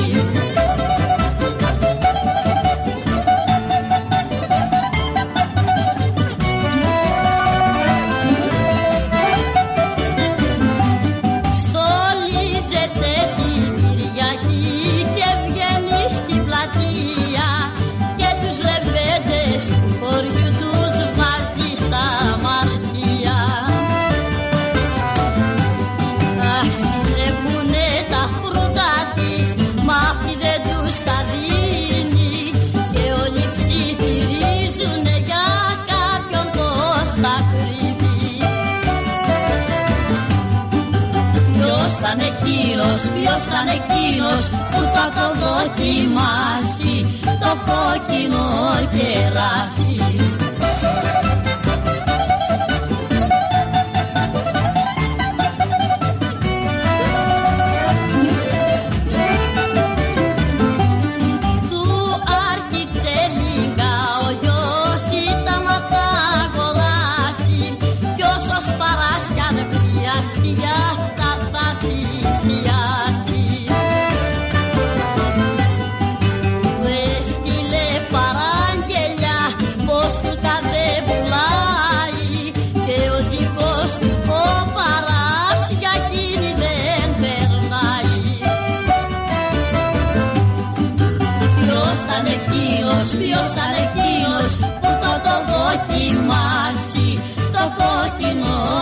Στολίζεται την Κυριακή και βγαίνει στην πλατεία και τους λεβέντες του χωριού τους βάζει στα αμαρτία. Αχ, συλλεγούνε τα φρούτα της, μα αυτή δεν τους τα δίνει και όλοι ψιθυρίζουνε για κάποιον πως τα κρύβει. Ποιος θα είναι εκείνος, ποιος θα είναι εκείνος που θα το δοκιμάσει το κόκκινο κεράσι. Για αυτά θα θυσιάσει. Του έστειλε παραγγελιά πως φρούτα δεν πουλάει και ο τείχος του κοπαράς για εκείνη δεν περνάει. Ποιος θα είναι εκείνος, ποιος θα είναι εκείνος που θα το δοκιμάσει το κόκκινο